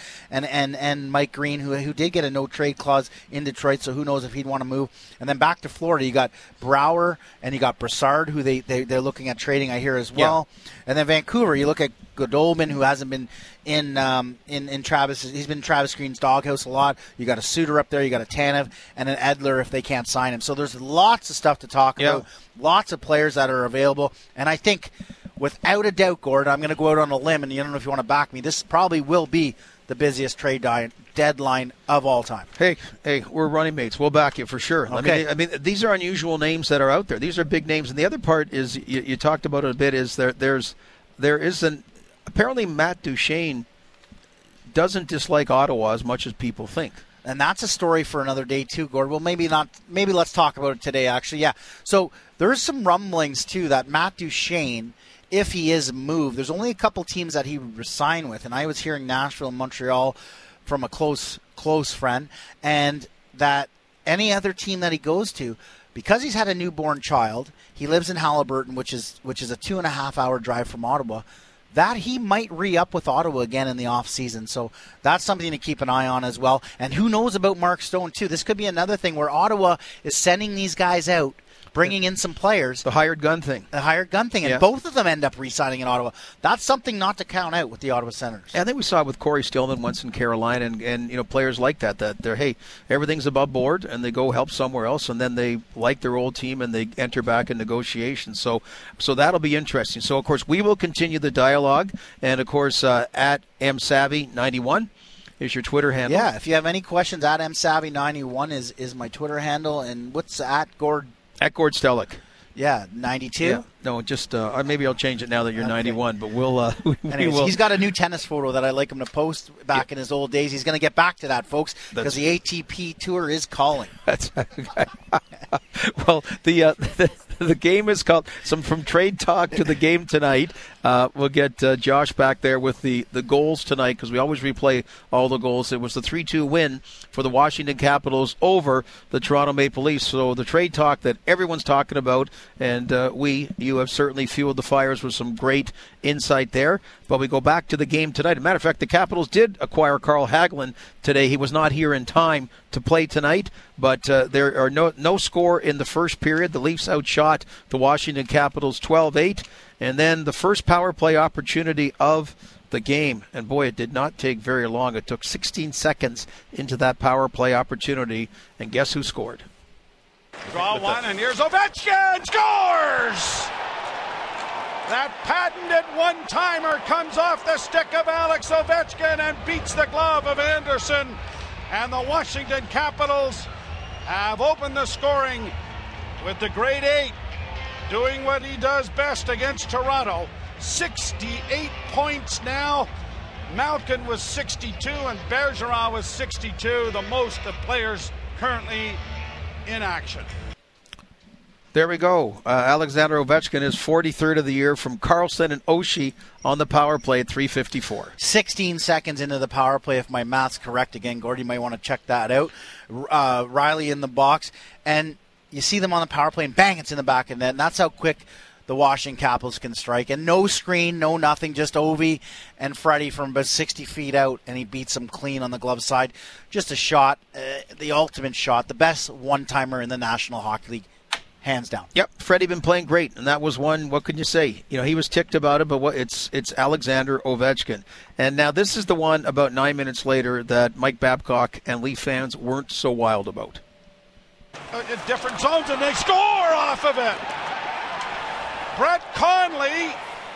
And Mike Green, who did get a no-trade clause in Detroit, so who knows if he'd want to move. And then back to Florida, you got Brouwer and you got Brassard, who they're looking at trading, I hear, as well. Yeah. And then Vancouver, you look at Godolman, who hasn't been in Travis. He's been in Travis Green's doghouse a lot. You got a Suter up there. You got a Tanev and an Edler if they can't sign him. So there's lots of stuff to talk about. Lots of players that are available. And I think, without a doubt, Gord, I'm going to go out on a limb, and you don't know if you want to back me. This probably will be the busiest trade deadline of all time. Hey, we're running mates. We'll back you for sure. Okay. I mean, these are unusual names that are out there. These are big names. And the other part is, you talked about it a bit, is there is an apparently Matt Duchene doesn't dislike Ottawa as much as people think. And that's a story for another day too, Gord. Well, maybe not. Maybe let's talk about it today, actually. Yeah. So there's some rumblings too that Matt Duchene, if he is moved, there's only a couple teams that he would resign with. And I was hearing Nashville and Montreal from a close friend, and that any other team that he goes to, because he's had a newborn child, he lives in Halliburton, which is a 2.5-hour drive from Ottawa, that he might re-up with Ottawa again in the off-season. So that's something to keep an eye on as well. And who knows about Mark Stone, too. This could be another thing where Ottawa is sending these guys out, bringing in some players. The hired gun thing. And both of them end up re-signing in Ottawa. That's something not to count out with the Ottawa Senators. Yeah, I think we saw it with Corey Stillman once in Carolina, and players like that they're, hey, everything's above board, and they go help somewhere else, and then they like their old team, and they enter back in negotiations. So that'll be interesting. So, of course, we will continue the dialogue, and, of course, at msavvy91 is your Twitter handle. Yeah, if you have any questions, at msavvy91 is my Twitter handle, and what's at Gord? At Gord Stellick. Yeah, 92? Yeah. No, just maybe I'll change it now that you're 91, but we'll... Anyways, he's got a new tennis photo that I'd like him to post back in his old days. He's going to get back to that, folks, because the ATP Tour is calling. That's well, the game is called... from Trade Talk to the game tonight. We'll get Josh back there with the goals tonight, because we always replay all the goals. It was the 3-2 win for the Washington Capitals over the Toronto Maple Leafs. So the Trade Talk that everyone's talking about, and you have certainly fueled the fires with some great insight there. But we go back to the game tonight. As a matter of fact, the Capitals did acquire Carl Hagelin today. He was not here in time to play tonight, but there are no score in the first period. The Leafs outshot the Washington Capitals 12-8. And then the first power play opportunity of the game. And boy, it did not take very long. It took 16 seconds into that power play opportunity. And guess who scored? Draw one, and here's Ovechkin. Scores! That patented one-timer comes off the stick of Alex Ovechkin and beats the glove of Anderson. And the Washington Capitals have opened the scoring with the grade 8 doing what he does best against Toronto. 68 points now. Malkin was 62 and Bergeron was 62, the most of players currently in action. There we go. Alexander Ovechkin is 43rd of the year from Karlsson and Oshie on the power play at 3:54. 16 seconds into the power play, if my math's correct. Again, Gordy, you might want to check that out. Riley in the box, and you see them on the power play, and bang, it's in the back of the net. And that's how quick the Washington Capitals can strike. And no screen, no nothing, just Ovi and Freddie from about 60 feet out, and he beats them clean on the glove side. Just a shot, the ultimate shot, the best one-timer in the National Hockey League, hands down. Yep, Freddie been playing great, and that was one, what could you say? He was ticked about it, but it's Alexander Ovechkin. And now this is the one about 9 minutes later that Mike Babcock and Leaf fans weren't so wild about. In different zones, and they score off of it. Brett Conley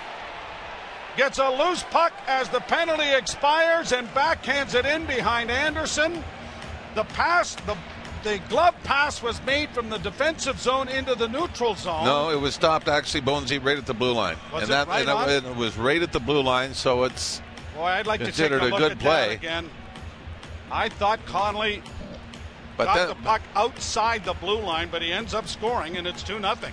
gets a loose puck as the penalty expires and backhands it in behind Anderson. The glove pass was made from the defensive zone into the neutral zone. No, it was stopped actually, Bonesy, right at the blue line. It was right at the blue line, so it's I'd like considered to take a good play. Again. I thought Conley got the puck outside the blue line, but he ends up scoring, and it's 2-0.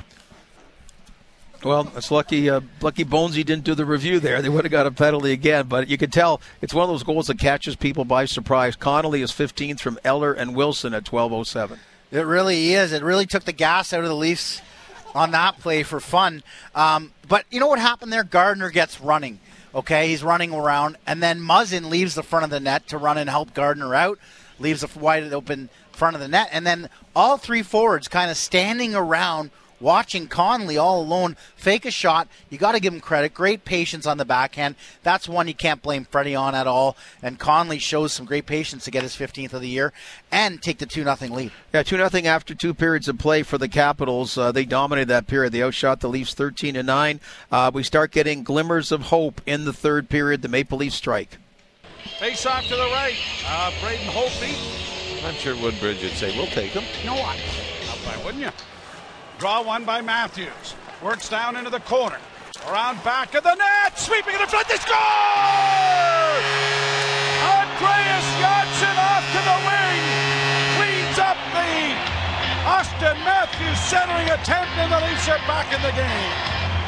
Well, it's lucky Bonesy didn't do the review there. They would have got a penalty again. But you can tell it's one of those goals that catches people by surprise. Connolly is 15th from Eller and Wilson at 12:07. It really is. It really took the gas out of the Leafs on that play for fun. But you know what happened there? Gardner gets running. Okay, he's running around, and then Muzzin leaves the front of the net to run and help Gardner out, leaves a wide open front of the net, and then all three forwards kind of standing around watching Connolly all alone fake a shot. You got to give him credit. Great patience on the backhand. That's one you can't blame Freddie on at all. And Connolly shows some great patience to get his 15th of the year and take the 2-0 lead. Yeah, 2-0 after 2 periods of play for the Capitals. They dominated that period. They outshot the Leafs 13-9. We start getting glimmers of hope in the third period. The Maple Leafs strike. Face off to the right. Braden Holtby. I'm sure Woodbridge would say, we'll take him. No, why wouldn't you? Draw one by Matthews. Works down into the corner. Around back of the net. Sweeping in the front. They score! Andreas Johnsson off to the wing. Cleans up the Austin Matthews centering attempt, and the Leafs are back in the game.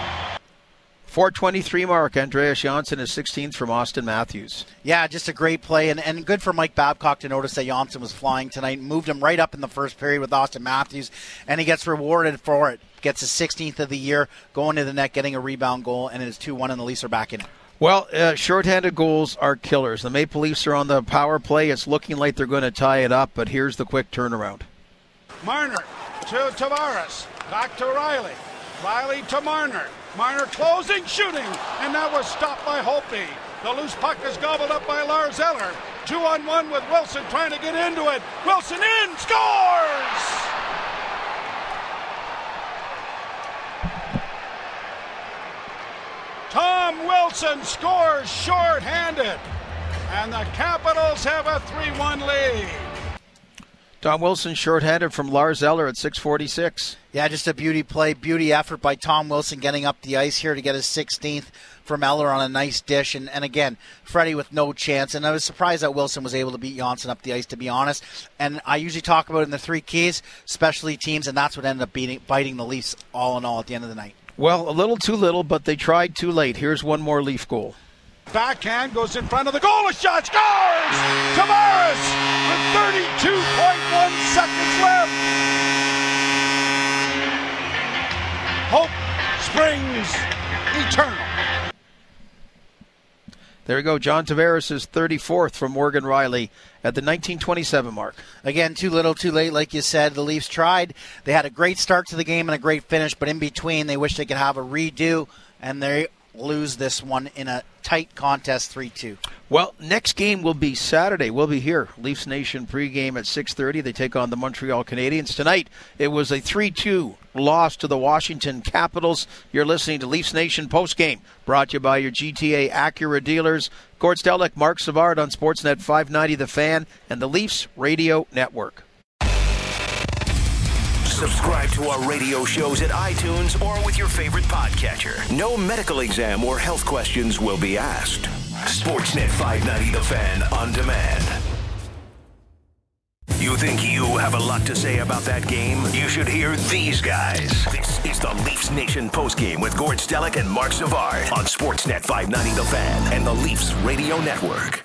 4:23 mark. Andreas Johnsson is 16th from Austin Matthews. Yeah, just a great play, and good for Mike Babcock to notice that Johnsson was flying tonight. Moved him right up in the first period with Austin Matthews, and he gets rewarded for it. Gets his 16th of the year, going to the net, getting a rebound goal, and it is 2-1, and the Leafs are back in it. Well, shorthanded goals are killers. The Maple Leafs are on the power play. It's looking like they're going to tie it up, but here's the quick turnaround. Marner to Tavares. Back to Riley. Riley to Marner. Marner closing, shooting, and that was stopped by Holtby. The loose puck is gobbled up by Lars Eller. 2-on-1 with Wilson trying to get into it. Wilson in, scores! Tom Wilson scores short-handed, and the Capitals have a 3-1 lead. Tom Wilson shorthanded from Lars Eller at 6:46. Yeah, just a beauty play, beauty effort by Tom Wilson getting up the ice here to get his 16th from Eller on a nice dish. And again, Freddie with no chance. And I was surprised that Wilson was able to beat Johnsson up the ice, to be honest. And I usually talk about it in the three keys, specialty teams, and that's what ended up biting the Leafs all in all at the end of the night. Well, a little too little, but they tried too late. Here's one more Leaf goal. Backhand goes in front of the goal. A shot, scores! Tavares with 32.1 seconds left. Hope springs eternal. There you go. John Tavares is 34th from Morgan Riley at the 1927 mark. Again, too little, too late, like you said. The Leafs tried. They had a great start to the game and a great finish, but in between, they wish they could have a redo, and they lose this one in a tight contest, 3-2. Well, next game will be Saturday. We'll be here. Leafs Nation pregame at 6:30. They take on the Montreal Canadiens. Tonight, it was a 3-2 loss to the Washington Capitals. You're listening to Leafs Nation postgame, brought to you by your GTA Acura dealers. Gord Stellick, Mark Savard on Sportsnet 590 The Fan and the Leafs Radio Network. Subscribe to our radio shows at iTunes or with your favorite podcatcher. No medical exam or health questions will be asked. Sportsnet 590 The Fan on demand. You think you have a lot to say about that game? You should hear these guys. This is the Leafs Nation postgame with Gord Stellick and Mark Savard on Sportsnet 590 The Fan and the Leafs Radio Network.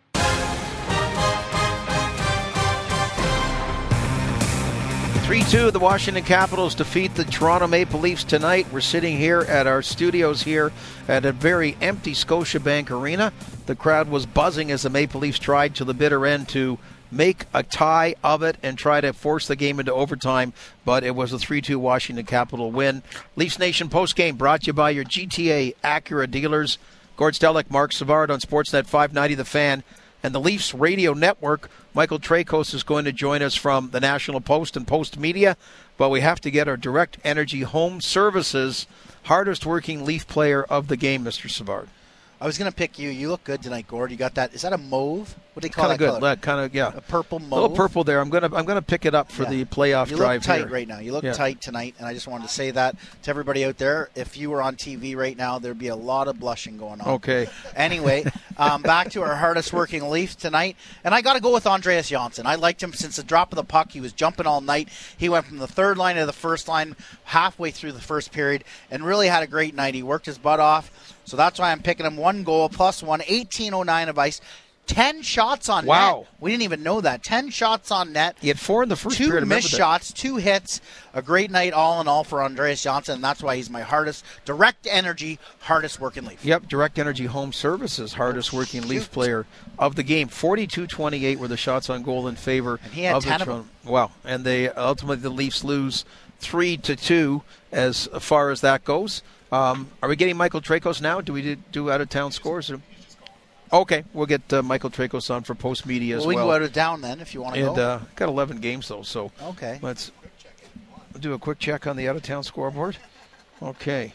The Washington Capitals defeat the Toronto Maple Leafs tonight. We're sitting here at our studios here at a very empty Scotiabank Arena. The crowd was buzzing as the Maple Leafs tried to the bitter end to make a tie of it and try to force the game into overtime, but it was a 3-2 Washington Capital win. Leafs Nation postgame brought to you by your GTA Acura dealers. Gord Stellick, Mark Savard on Sportsnet 590 The Fan and the Leafs Radio Network. Michael Trakos is going to join us from the National Post and Post Media, but we have to get our Direct Energy Home Services hardest working Leaf player of the game, Mr. Savard. I was going to pick you. You look good tonight, Gord. You got that. Is that a mauve? What do they call that color? Good. Kind of, yeah. A purple mauve. A little purple there. I'm gonna pick it up for the playoff you drive. You look tight here. right now. You look tight tonight, and I just wanted to say that to everybody out there. If you were on TV right now, there'd be a lot of blushing going on. Okay. Anyway, back to our hardest working Leafs tonight, and I got to go with Andreas Johnsson. I liked him since the drop of the puck. He was jumping all night. He went from the third line to the first line halfway through the first period, and really had a great night. He worked his butt off. So that's why I'm picking him. 1 goal, +1, 18:09 of ice. 10 shots on net. Wow. We didn't even know that. 10 shots on net. He had 4 in the first 2 period. missed shots, 2 hits. A great night all in all for Andreas Johnsson, and that's why he's my direct energy, hardest working Leaf. Yep, Direct Energy Home Services, hardest working Leaf player of the game. 42-28 were the shots on goal in favor and he had of 10 the of them. Wow, and they ultimately the Leafs lose 3-2 as far as that goes. Are we getting Michael Trakos now? Do we do out-of-town scores? Okay, we'll get Michael Trakos on for post media as well. We can go out of town then if you want to go. And got 11 games though, so okay. Let's do a quick check on the out-of-town scoreboard. Okay.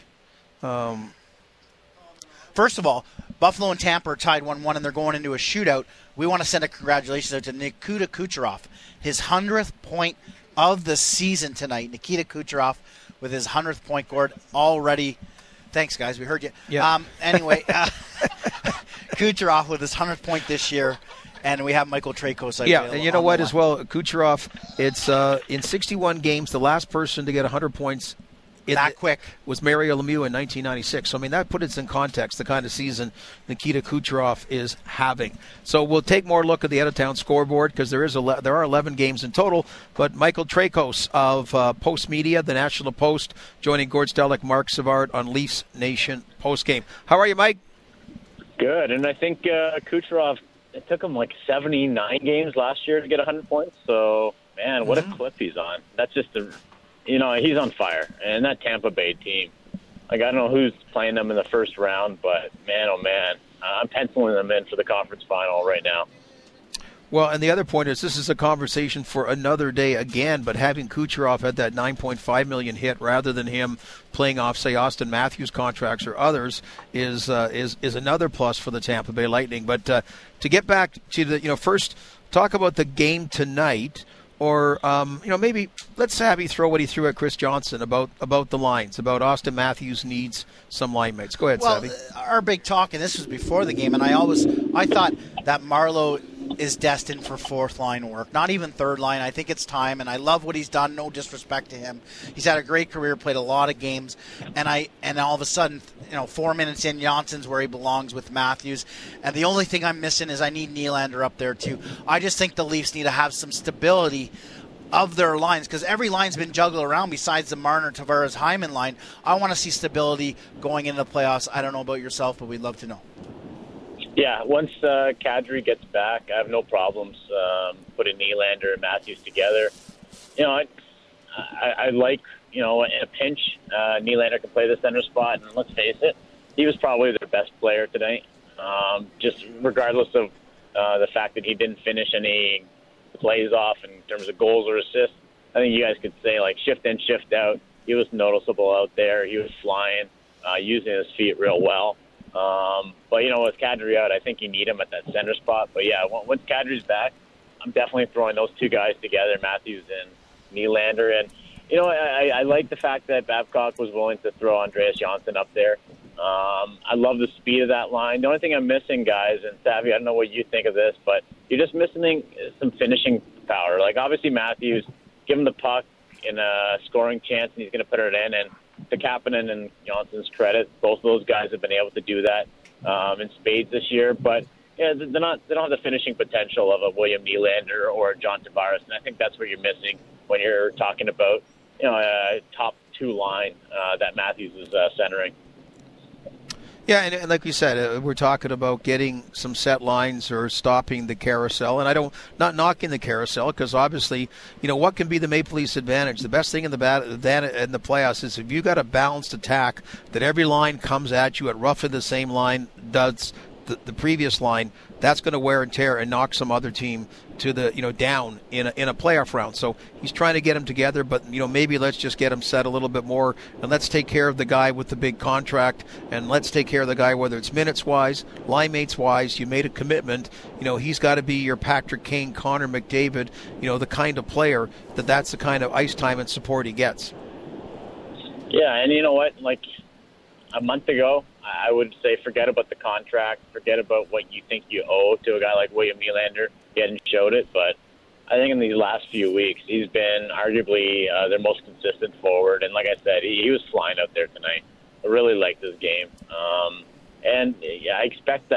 First of all, Buffalo and Tampa are tied 1-1, and they're going into a shootout. We want to send a congratulations out to Nikita Kucherov, his 100th point of the season tonight. Nikita Kucherov with his 100th point, Gord, already. Thanks, guys. We heard you. Yeah. Anyway, Kucherov with his 100th point this year, and we have Michael Trakos. Yeah, and you know what as well, Kucherov, it's in 61 games, the last person to get 100 points quick was Mario Lemieux in 1996. So, I mean, that put it in context, the kind of season Nikita Kucherov is having. So we'll take more look at the out-of-town scoreboard because there are 11 games in total. But Michael Trakos of Post Media, the National Post, joining Gord Stellick, Mark Savard on Leafs Nation postgame. How are you, Mike? Good, and I think Kucherov, it took him like 79 games last year to get 100 points. So, man, what a clip he's on. That's just he's on fire. And that Tampa Bay team, like, I don't know who's playing them in the first round, but man, oh man, I'm penciling them in for the conference final right now. Well, and the other point is this is a conversation for another day again, but having Kucherov at that $9.5 million hit rather than him playing off, say, Austin Matthews contracts or others is another plus for the Tampa Bay Lightning. But to get back to the, first talk about the game tonight. Or, maybe let's have you throw what he threw at Chris Johnson about the lines, about Austin Matthews needs some line mates. Go ahead, Savvy. Our big talk, and this was before the game, and I thought that Marleau is destined for fourth line work, not even third line. I think it's time, and I love what he's done. No disrespect to him. He's had a great career, played a lot of games, and all of a sudden, 4 minutes in, Johnson's where he belongs with Matthews. And the only thing I'm missing is I need Nylander up there too. I just think the Leafs need to have some stability of their lines because every line's been juggled around besides the Marner, Tavares, Hyman line. I want to see stability going into the playoffs. I don't know about yourself, but we'd love to know. Yeah, once Kadri gets back, I have no problems putting Nylander and Matthews together. I like, in a pinch, Nylander can play the center spot, and let's face it, he was probably their best player tonight. Just regardless of the fact that he didn't finish any plays off in terms of goals or assists, I think you guys could say, like, shift in, shift out. He was noticeable out there. He was flying, using his feet real well. But, with Kadri out, I think you need him at that center spot. But, yeah, once Kadri's back, I'm definitely throwing those two guys together, Matthews and Nylander. And, I like the fact that Babcock was willing to throw Andreas Johnsson up there. I love the speed of that line. The only thing I'm missing, guys, and Savvy, I don't know what you think of this, but you're just missing some finishing power. Like, obviously, Matthews, give him the puck in a scoring chance, and he's going to put it in. And to Kapanen and Johnson's credit, both of those guys have been able to do that in spades this year. But yeah, they don't have the finishing potential of a William Nylander or John Tavares, and I think that's what you're missing when you're talking about a top two line that Matthews is centering. Yeah, and like we said, we're talking about getting some set lines or stopping the carousel. And not knocking the carousel because obviously, what can be the Maple Leafs advantage? The best thing in the playoffs is if you got a balanced attack that every line comes at you at roughly the same line does the previous line, that's going to wear and tear and knock some other team to the down in a playoff round. So he's trying to get them together, but maybe let's just get them set a little bit more, and let's take care of the guy with the big contract, and let's take care of the guy whether it's minutes wise, line mates wise. You made a commitment. He's got to be your Patrick Kane, Connor McDavid. The kind of player that's the kind of ice time and support he gets. Yeah, and you know what? Like a month ago, I would say forget about the contract, forget about what you think you owe to a guy like William Nylander. He hadn't showed it, but I think in these last few weeks, he's been arguably their most consistent forward. And like I said, he was flying out there tonight. I really liked this game. And yeah, I expect that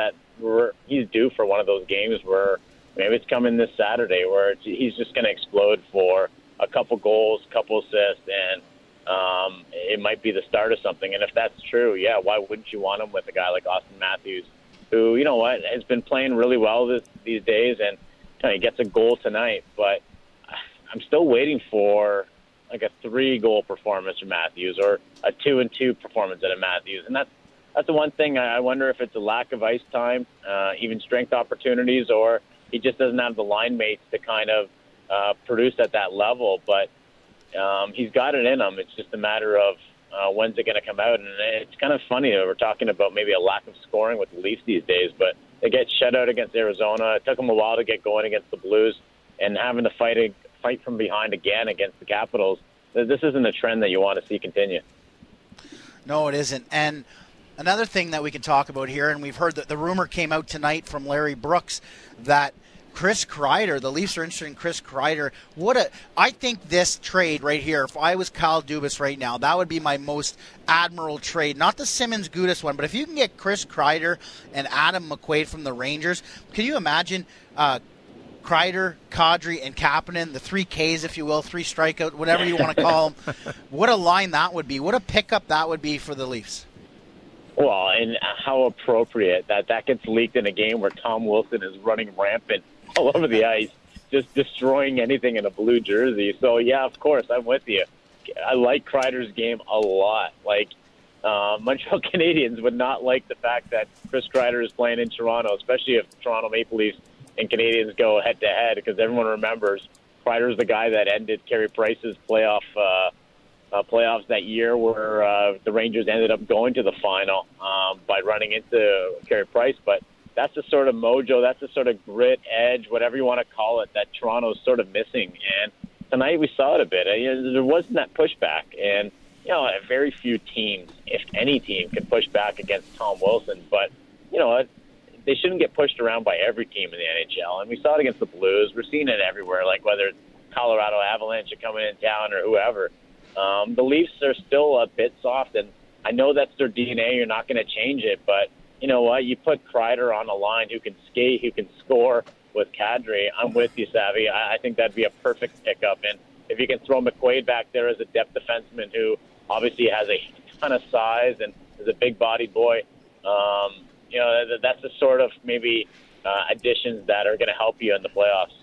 he's due for one of those games where maybe it's coming this Saturday where he's just going to explode for a couple goals, couple assists, and it might be the start of something. And if that's true, yeah, why wouldn't you want him with a guy like Austin Matthews, who, you know what, has been playing really well these days, and he gets a goal tonight. But I'm still waiting for like a 3-goal performance from Matthews or a 2-2 performance out of Matthews. And that's the one thing I wonder if it's a lack of ice time, even strength opportunities, or he just doesn't have the line mates to kind of produce at that level. But he's got it in him. It's just a matter of when's it going to come out. And it's kind of funny that we're talking about maybe a lack of scoring with the Leafs these days, but they get shut out against Arizona. It took them a while to get going against the Blues, and having to fight from behind again against the Capitals. This isn't a trend that you want to see continue. No, it isn't. And another thing that we can talk about here, and we've heard that the rumor came out tonight from Larry Brooks that Chris Kreider, the Leafs are interested in Chris Kreider. I think this trade right here, if I was Kyle Dubas right now, that would be my most admirable trade. Not the Simmons-Gudas one, but if you can get Chris Kreider and Adam McQuaid from the Rangers, can you imagine Kreider, Kadri, and Kapanen, the 3 Ks, if you will, 3 strikeout, whatever you want to call them. What a line that would be. What a pickup that would be for the Leafs. Well, and how appropriate that gets leaked in a game where Tom Wilson is running rampant all over the ice, just destroying anything in a blue jersey. So, yeah, of course, I'm with you. I like Kreider's game a lot. Like, Montreal Canadiens would not like the fact that Chris Kreider is playing in Toronto, especially if the Toronto Maple Leafs and Canadiens go head-to-head, because everyone remembers Kreider's the guy that ended Carey Price's playoffs that year where the Rangers ended up going to the final by running into Carey Price. But that's the sort of mojo, that's the sort of grit, edge, whatever you want to call it, that Toronto's sort of missing. And tonight we saw it a bit. There wasn't that pushback. And, very few teams, if any team, can push back against Tom Wilson. But, they shouldn't get pushed around by every team in the NHL. And we saw it against the Blues. We're seeing it everywhere, like whether it's Colorado Avalanche are coming in town or whoever. The Leafs are still a bit soft, and I know that's their DNA. You're not going to change it. But you know what? You put Kreider on a line who can skate, who can score with Kadri. I'm with you, Savvy. I think that'd be a perfect pickup. And if you can throw McQuaid back there as a depth defenseman who obviously has a ton of size and is a big-bodied boy, that's the sort of maybe additions that are going to help you in the playoffs.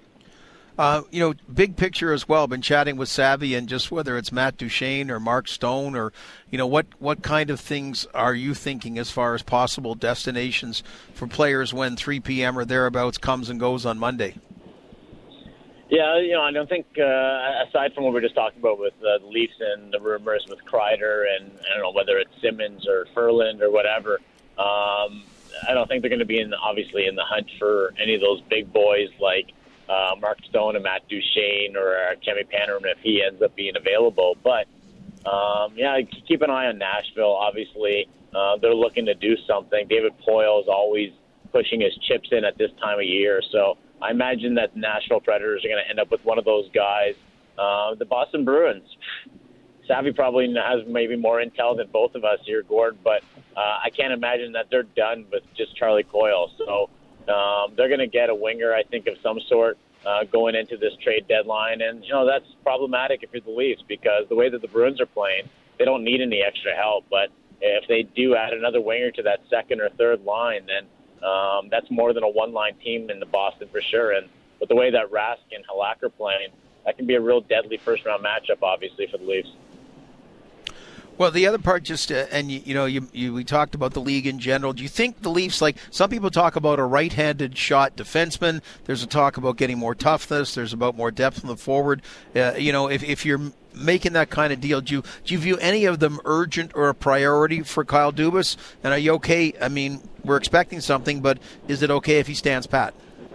Big picture as well. Been chatting with Savvy, and just whether it's Matt Duchene or Mark Stone, or what kind of things are you thinking as far as possible destinations for players when 3 p.m. or thereabouts comes and goes on Monday? Yeah, I don't think aside from what we were just talking about with the Leafs and the rumors with Kreider, and I don't know whether it's Simmons or Ferland or whatever. I don't think they're going to be obviously in the hunt for any of those big boys like Mark Stone and Matt Duchene or Kemi Panarin if he ends up being available. But, keep an eye on Nashville. Obviously, they're looking to do something. David Poile is always pushing his chips in at this time of year. So I imagine that the Nashville Predators are going to end up with one of those guys. The Boston Bruins. Savvy probably has maybe more intel than both of us here, Gord, but I can't imagine that they're done with just Charlie Coyle. So they're going to get a winger, I think, of some sort going into this trade deadline. And, that's problematic if you're the Leafs, because the way that the Bruins are playing, they don't need any extra help. But if they do add another winger to that second or third line, then that's more than a one-line team in the Boston for sure. And with the way that Rask and Halak are playing, that can be a real deadly first-round matchup, obviously, for the Leafs. Well, the other part, we talked about the league in general. Do you think the Leafs, like some people talk about a right-handed shot defenseman, there's a talk about getting more toughness, there's about more depth in the forward. If you're making that kind of deal, do you view any of them urgent or a priority for Kyle Dubas? And are you okay? I mean, we're expecting something, but is it okay if he stands pat?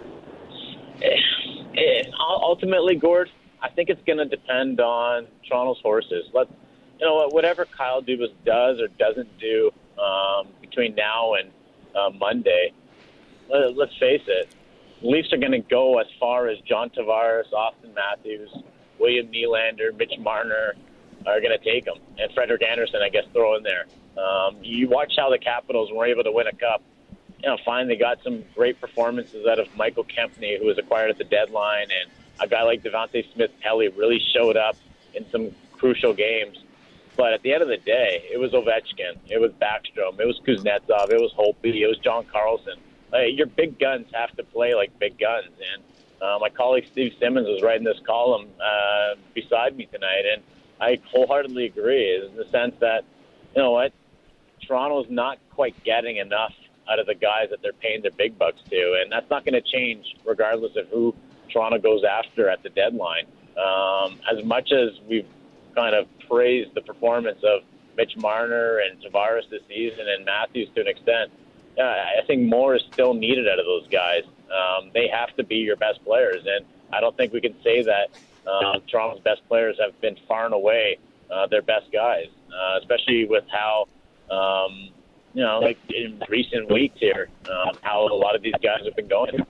Ultimately, Gord, I think it's going to depend on Toronto's horses. Whatever Kyle Dubas does or doesn't do between now and Monday, let's face it, the Leafs are going to go as far as John Tavares, Austin Matthews, William Nylander, Mitch Marner are going to take them, and Frederik Andersen, I guess, throw in there. You watch how the Capitals were able to win a cup finally got some great performances out of Michael Kempney, who was acquired at the deadline, and a guy like Devontae Smith-Pelly really showed up in some crucial games. But at the end of the day, it was Ovechkin, it was Backstrom, it was Kuznetsov, it was Holtby, it was John Carlson. Your big guns have to play like big guns. And my colleague Steve Simmons was writing this column beside me tonight, and I wholeheartedly agree in the sense that, you know what, Toronto's not quite getting enough out of the guys that they're paying their big bucks to, and that's not going to change regardless of who Toronto goes after at the deadline. As much as we've kind of praised the performance of Mitch Marner and Tavares this season and Matthews to an extent, I think more is still needed out of those guys. They have to be your best players, and I don't think we can say that Toronto's best players have been far and away their best guys, especially with how, like in recent weeks here, how a lot of these guys have been going.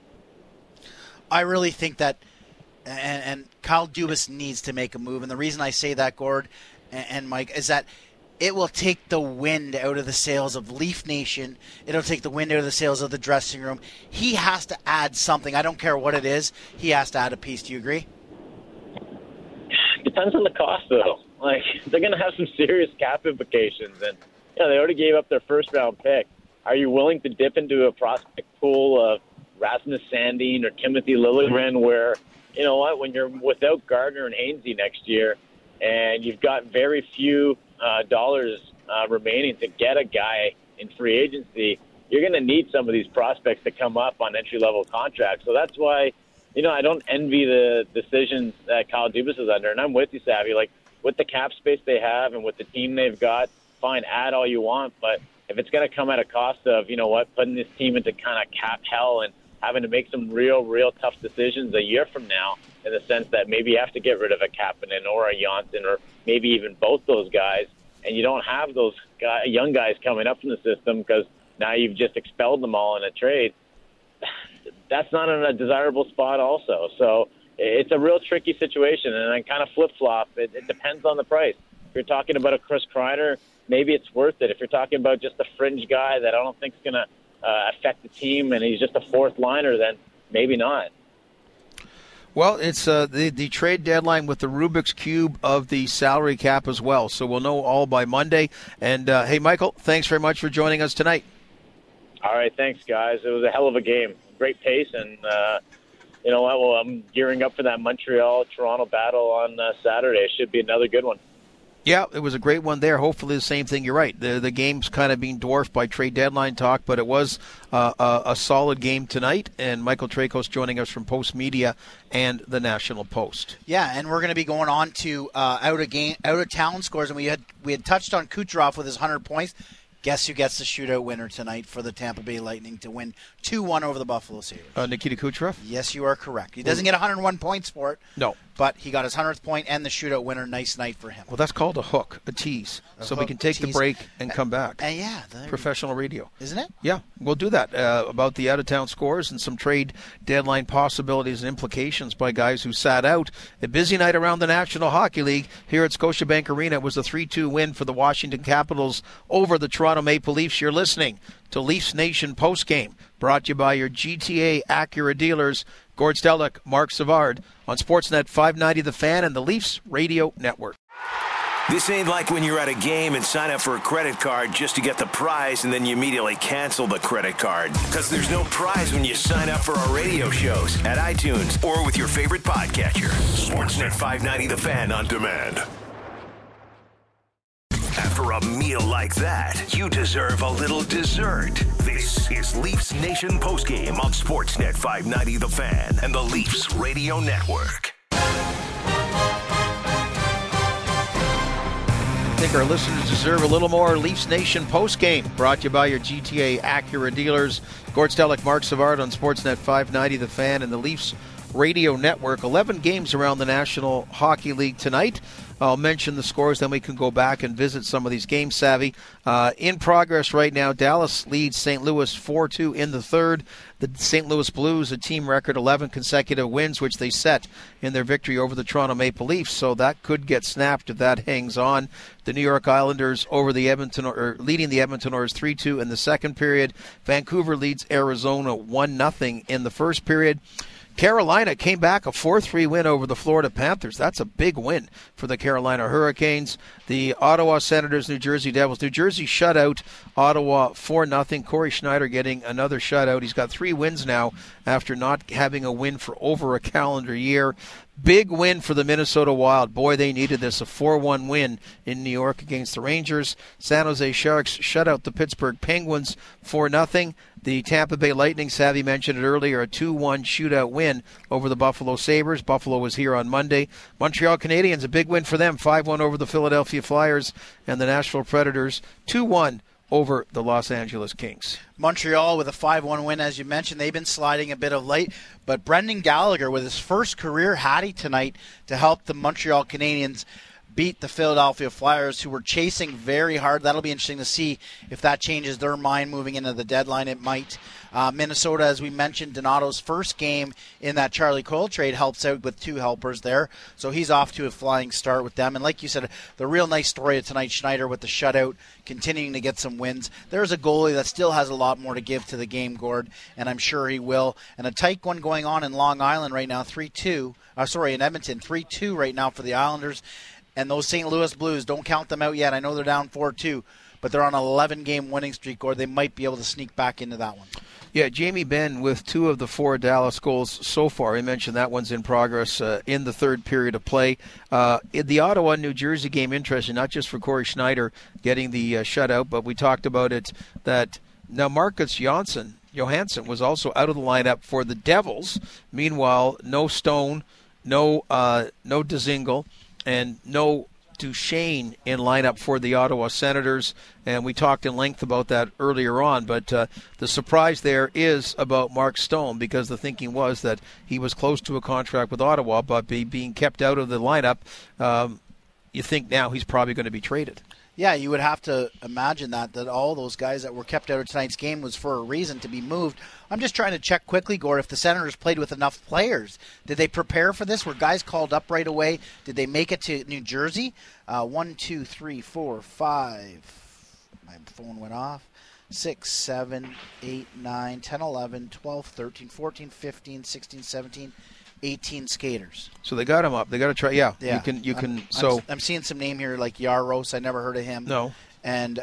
I really think that, and Kyle Dubas needs to make a move. And the reason I say that, Gord and Mike, is that it will take the wind out of the sails of Leaf Nation. It'll take the wind out of the sails of the dressing room. He has to add something. I don't care what it is. He has to add a piece. Do you agree? Depends on the cost, though. Like, they're going to have some serious cap implications. And, they already gave up their first-round pick. Are you willing to dip into a prospect pool of Rasmus Sandin or Timothy Liljegren where, you know what, when you're without Gardner and Hainsey next year and you've got very few dollars remaining to get a guy in free agency, you're going to need some of these prospects to come up on entry-level contracts. So that's why, I don't envy the decisions that Kyle Dubas is under. And I'm with you, Savvy. Like, with the cap space they have and with the team they've got, fine, add all you want. But if it's going to come at a cost of, putting this team into kind of cap hell and having to make some real tough decisions a year from now, in the sense that maybe you have to get rid of a Kapanen or a Janssen or maybe even both those guys, and you don't have those young guys coming up from the system because now you've just expelled them all in a trade, that's not in a desirable spot also. So it's a real tricky situation, and I kind of flip-flop. It depends on the price. If you're talking about a Chris Kreider, maybe it's worth it. If you're talking about just a fringe guy that I don't think is going to affect the team and he's just a fourth liner, then maybe not. Well, it's the trade deadline with the Rubik's Cube of the salary cap as well. So we'll know all by Monday. And, hey, Michael, thanks very much for joining us tonight. All right, thanks, guys. It was a hell of a game. Great pace. And, you know what? Well, I'm gearing up for that Montreal-Toronto battle on Saturday. It should be another good one. Yeah, it was a great one there. Hopefully the same thing. You're right. The game's kind of being dwarfed by trade deadline talk, but it was a solid game tonight. And Michael Tracos joining us from Post Media and the National Post. Yeah, and we're going to be going on to out of town scores, and we had touched on Kucherov with his 100 points. Guess who gets the shootout winner tonight for the Tampa Bay Lightning to win 2-1 over the Buffalo Sabres? Nikita Kucherov? Yes, you are correct. He doesn't get 101 points for it. No. But he got his 100th point and the shootout winner. Nice night for him. Well, that's called a hook, a tease. So we can take the break and come back. Yeah. Professional radio. Isn't it? Yeah, we'll do that. About the out-of-town scores and some trade deadline possibilities and implications by guys who sat out. A busy night around the National Hockey League here at Scotiabank Arena. It was a 3-2 win for the Washington Capitals over the Toronto Maple Leafs. You're listening to Leafs Nation postgame, brought to you by your GTA Acura dealers, Gord Stellick, Mark Savard, on Sportsnet 590 The Fan and the Leafs Radio Network. This ain't like when you're at a game and sign up for a credit card just to get the prize and then you immediately cancel the credit card. Because there's no prize when you sign up for our radio shows at iTunes or with your favorite podcatcher. Sportsnet 590 The Fan on demand. After a meal like that, you deserve a little dessert. This is Leafs Nation postgame on Sportsnet 590 The Fan and the Leafs Radio Network. I think our listeners deserve a little more Leafs Nation postgame, brought to you by your GTA Acura dealers. Gord Stellick, Mark Savard on Sportsnet 590 The Fan and the Leafs Radio Network. 11 games around the National Hockey League tonight. I'll mention the scores, then we can go back and visit some of these games, Savvy. In progress right now, Dallas leads St. Louis 4-2 in the third. The St. Louis Blues, a team record 11 consecutive wins, which they set in their victory over the Toronto Maple Leafs, so that could get snapped if that hangs on. The New York Islanders over the leading the Edmonton Oilers 3-2 in the second period. Vancouver leads Arizona 1-0 in the first period. Carolina came back, a 4-3 win over the Florida Panthers. That's a big win for the Carolina Hurricanes. The Ottawa Senators, New Jersey Devils. New Jersey shut out Ottawa 4-0. Corey Schneider getting another shutout. He's got 3 wins now after not having a win for over a calendar year. Big win for the Minnesota Wild. Boy, they needed this, a 4-1 win in New York against the Rangers. San Jose Sharks shut out the Pittsburgh Penguins 4-0. The Tampa Bay Lightning, Savvy mentioned it earlier, a 2-1 shootout win over the Buffalo Sabres. Buffalo was here on Monday. Montreal Canadiens, a big win for them, 5-1 over the Philadelphia Flyers. And the Nashville Predators, 2-1 over the Los Angeles Kings. Montreal with a 5-1 win, as you mentioned. They've been sliding a bit of late, but Brendan Gallagher with his first career hattie tonight to help the Montreal Canadiens beat the Philadelphia Flyers, who were chasing very hard. That'll be interesting to see if that changes their mind moving into the deadline. It might. Minnesota, as we mentioned, Donato's first game in that Charlie Coyle trade helps out with 2 helpers there. So he's off to a flying start with them. And like you said, the real nice story of tonight, Schneider with the shutout, continuing to get some wins. There's a goalie that still has a lot more to give to the game, Gord, and I'm sure he will. And a tight one going on in Long Island right now, in Edmonton, 3-2 right now for the Islanders. And those St. Louis Blues, don't count them out yet. I know they're down 4-2, but they're on an 11-game winning streak, or they might be able to sneak back into that one. Yeah, Jamie Benn with 2 of the 4 Dallas goals so far. He mentioned that one's in progress in the third period of play. In the Ottawa-New Jersey game, interesting, not just for Corey Schneider getting the shutout, but we talked about it that now Marcus Johansson was also out of the lineup for the Devils. Meanwhile, no Stone, no Dzingel, and no Duchesne in lineup for the Ottawa Senators, and we talked in length about that earlier on, but the surprise there is about Mark Stone, because the thinking was that he was close to a contract with Ottawa, but being kept out of the lineup, you think now he's probably going to be traded. Yeah, you would have to imagine that all those guys that were kept out of tonight's game was for a reason to be moved. I'm just trying to check quickly, Gord, if the Senators played with enough players. Did they prepare for this? Were guys called up right away? Did they make it to New Jersey? 1, 2, 3, 4, 5. My phone went off. 6, 7, 8, 9, 10, 11, 12, 13, 14, 15, 16, 17, 18 skaters. So they got him up. They got to try. Yeah. You can. I'm seeing some name here like Yaros. I never heard of him. No. And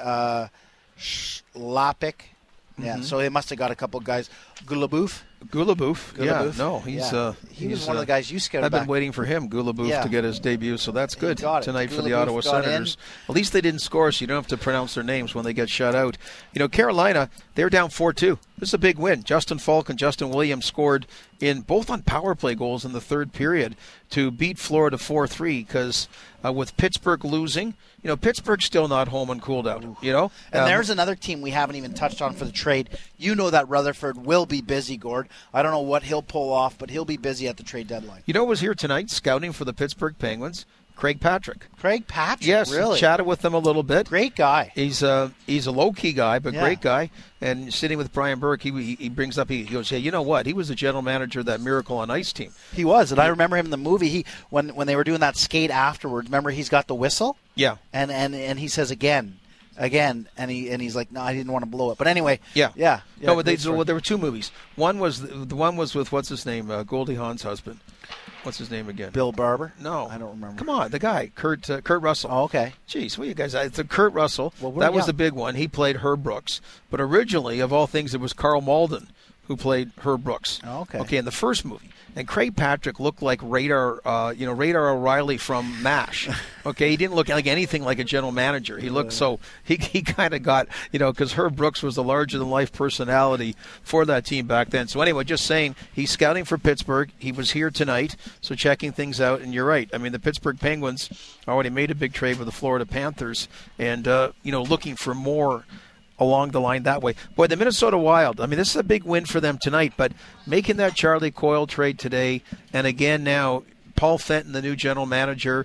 Lapik. Yeah. So they must have got a couple guys. Gulaboof. Yeah. No, he was one of the guys you scouted. I've been waiting for him, Gulaboof, to get his debut. So that's good tonight for the Ottawa Senators. At least they didn't score, so you don't have to pronounce their names when they get shut out. You know, Carolina, they're down 4-2. This is a big win. Justin Falk and Justin Williams scored both on power play goals in the third period to beat Florida 4-3, because with Pittsburgh losing, Pittsburgh's still not home and cooled out, And there's another team we haven't even touched on for the trade. You know that Rutherford will be busy, Gord. I don't know what he'll pull off, but he'll be busy at the trade deadline. You know who was here tonight scouting for the Pittsburgh Penguins? Craig Patrick. Craig Patrick? Yes, really? Chatted with them a little bit. Great guy. He's a low-key guy, but great guy. And sitting with Brian Burke, he brings up, he goes, hey, you know what? He was the general manager of that Miracle on Ice team. He was, and I remember him in the movie. When they were doing that skate afterwards, remember he's got the whistle? Yeah. And he says again, and he's like, no, I didn't want to blow it. But anyway, yeah. No, but there were 2 movies. One was with what's his name, Goldie Hawn's husband. What's his name again? Bill Barber? No, I don't remember. Come on, the guy, Kurt Russell. Oh, okay. Jeez, what you guys? It's Kurt Russell. That was the big one. He played Herb Brooks, but originally, of all things, it was Carl Malden who played Herb Brooks. Oh, okay. Okay, in the first movie. And Craig Patrick looked like Radar O'Reilly from MASH. Okay, he didn't look like anything like a general manager. He looked he kind of got, because Herb Brooks was the larger-than-life personality for that team back then. So anyway, just saying, he's scouting for Pittsburgh. He was here tonight, so checking things out. And you're right. I mean, the Pittsburgh Penguins already made a big trade with the Florida Panthers, and looking for more along the line that way. Boy, the Minnesota Wild, I mean, this is a big win for them tonight, but making that Charlie Coyle trade today, and again now, Paul Fenton, the new general manager,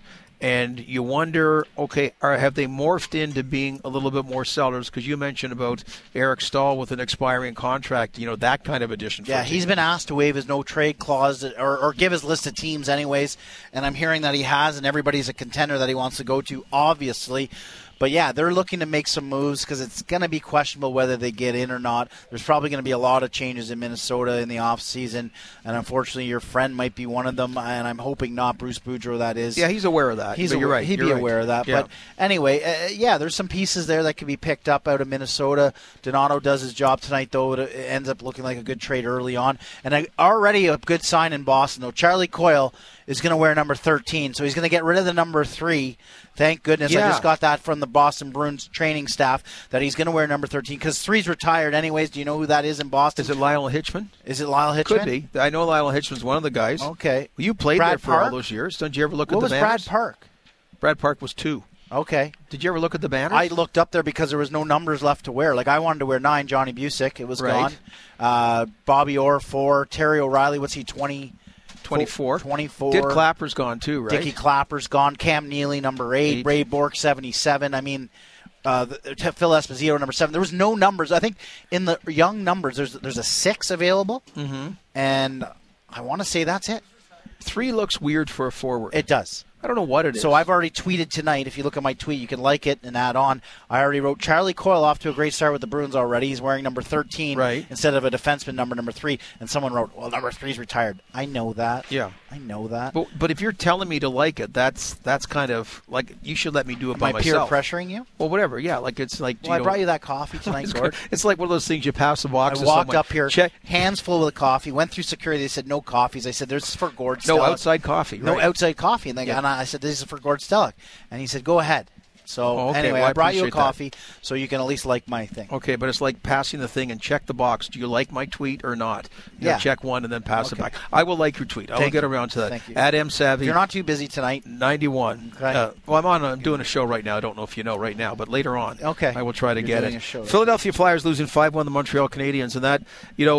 And you wonder, okay, have they morphed into being a little bit more sellers? Because you mentioned about Eric Staal with an expiring contract, that kind of addition. Yeah, he's been asked to waive his no-trade clause or give his list of teams anyways, and I'm hearing that he has, and everybody's a contender that he wants to go to, obviously. But, yeah, they're looking to make some moves because it's going to be questionable whether they get in or not. There's probably going to be a lot of changes in Minnesota in the offseason, and unfortunately your friend might be one of them, and I'm hoping not. Bruce Boudreau, that is. Yeah, he's aware of that. You're right. He'd be aware of that. Yeah. But anyway, there's some pieces there that can be picked up out of Minnesota. Donato does his job tonight, though. It ends up looking like a good trade early on. And already a good sign in Boston, though. Charlie Coyle is going to wear number 13, so he's going to get rid of the number 3. Thank goodness. Yeah. I just got that from the Boston Bruins training staff that he's going to wear number 13 because 3's retired anyways. Do you know who that is in Boston? Is it Lyle Hitchman? Is it Lyle Hitchman? Could be. I know Lyle Hitchman's one of the guys. Okay. Well, you played Brad there for Park? all those years. Don't you ever look at the banners? What was Brad Park? Brad Park was 2. Okay. Did you ever look at the banners? I looked up there because there was no numbers left to wear. Like, I wanted to wear 9, Johnny Busick. It was right. gone. Bobby Orr, 4. Terry O'Reilly, what's he, 24. 24. Dick Clapper's gone too, right? Dickie Clapper's gone. Cam Neely, number 8. Ray Bourque, 77. I mean, Phil Esposito, number 7. There was no numbers. I think in the young numbers, there's a 6 available, and I want to say that's it. 3 looks weird for a forward. It does. I don't know what it is. So I've already tweeted tonight. If you look at my tweet, you can like it and add on. I already wrote Charlie Coyle off to a great start with the Bruins already. He's wearing number 13 instead of a defenseman number 3. And someone wrote, well, number 3's retired. I know that. Yeah. I know that. But if you're telling me to like it, that's kind of like you should let me do it by myself. Peer pressuring you? Well, whatever. Yeah, like it's like. Well, I brought you that coffee tonight, Gord. It's like one of those things you pass the box. I walked up here, hands full of coffee, went through security. They said no coffees. I said, "This is for Gord Stellick." No outside coffee. No right. outside coffee. And I said, "This is for Gord Stellick," and he said, "Go ahead." So anyway, well, I brought you a coffee so you can at least like my thing. Okay, but it's like passing the thing and check the box. Do you like my tweet or not? Check one and then pass it back. I will like your tweet. I will get around to that. Thank you. At M Savvy. You're not too busy tonight. 91. Okay. Well, I'm doing a show right now. I don't know if you know right now, but later on. Okay. I will try to get it. Show, Philadelphia Flyers losing 5-1 the Montreal Canadiens, and that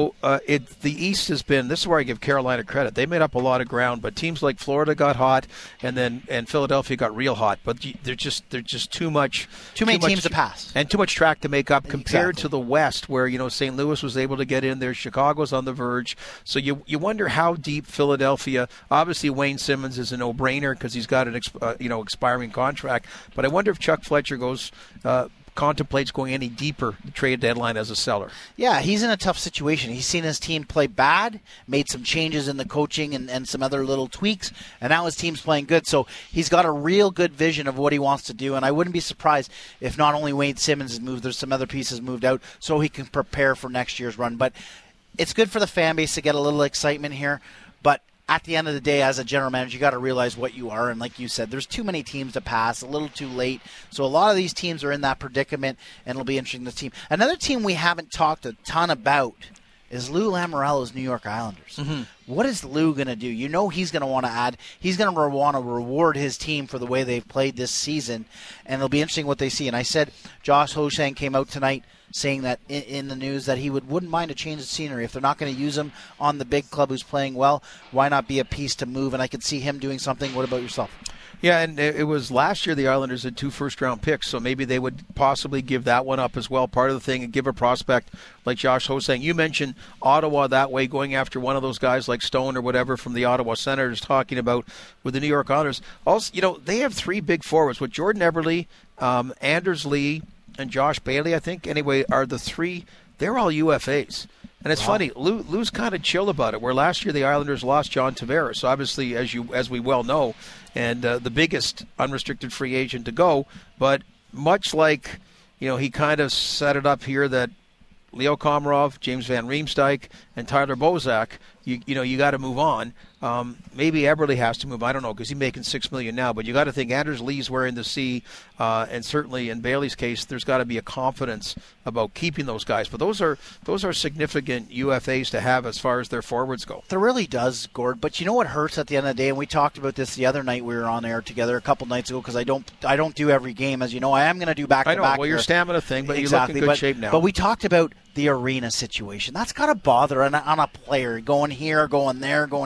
the East has been. This is where I give Carolina credit. They made up a lot of ground, but teams like Florida got hot, and Philadelphia got real hot. But they're just too much. Too many teams to pass. And too much track to make up compared to the West where, St. Louis was able to get in there. Chicago's on the verge. So you wonder how deep Philadelphia, obviously Wayne Simmons is a no-brainer because he's got an expiring contract. But I wonder if Chuck Fletcher contemplates going any deeper the trade deadline as a seller. Yeah, he's in a tough situation. He's seen his team play bad, made some changes in the coaching and some other little tweaks, and now his team's playing good. So he's got a real good vision of what he wants to do, and I wouldn't be surprised if not only Wayne Simmons has moved, there's some other pieces moved out so he can prepare for next year's run. But it's good for the fan base to get a little excitement here, but at the end of the day, as a general manager, you got to realize what you are. And like you said, there's too many teams to pass, a little too late. So a lot of these teams are in that predicament, and it'll be interesting to see. Another team we haven't talked a ton about is Lou Lamoriello's New York Islanders. What is Lou going to do? He's going to want to add. He's going to want to reward his team for the way they've played this season, and it'll be interesting what they see. And I said Josh Ho-Sang came out tonight saying that in the news that he wouldn't mind a change of scenery. If they're not going to use him on the big club who's playing well, why not be a piece to move? And I could see him doing something. What about yourself? Yeah, and it was last year the Islanders had 2 first-round picks, so maybe they would possibly give that one up as well, part of the thing, and give a prospect like Josh Ho-Sang. You mentioned Ottawa that way, going after one of those guys like Stone or whatever from the Ottawa Senators, talking about with the New York Islanders. Also, they have 3 big forwards with Jordan Eberle, Anders Lee, and Josh Bailey, I think, anyway, are the 3. They're all UFAs. And it's funny, Lou's kind of chill about it, where last year the Islanders lost John Tavares, obviously, as we well know, and the biggest unrestricted free agent to go. But much like, he kind of set it up here that Leo Komarov, James Van Riemsdyk, and Tyler Bozak, you got to move on. Maybe Eberle has to move. I don't know, because he's making $6 million now. But you got to think Anders Lee's wearing the C, and certainly in Bailey's case, there's got to be a confidence about keeping those guys. But those are significant UFAs to have as far as their forwards go. There really does, Gord. But you know what hurts at the end of the day, and we talked about this the other night we were on air together a couple nights ago, because I don't do every game, as you know. I am going to do back to back. I know. Well, your stamina thing, but exactly. You look in good shape now. But we talked about the arena situation. That's got to bother on a player going here, going there, going. You know what I mean?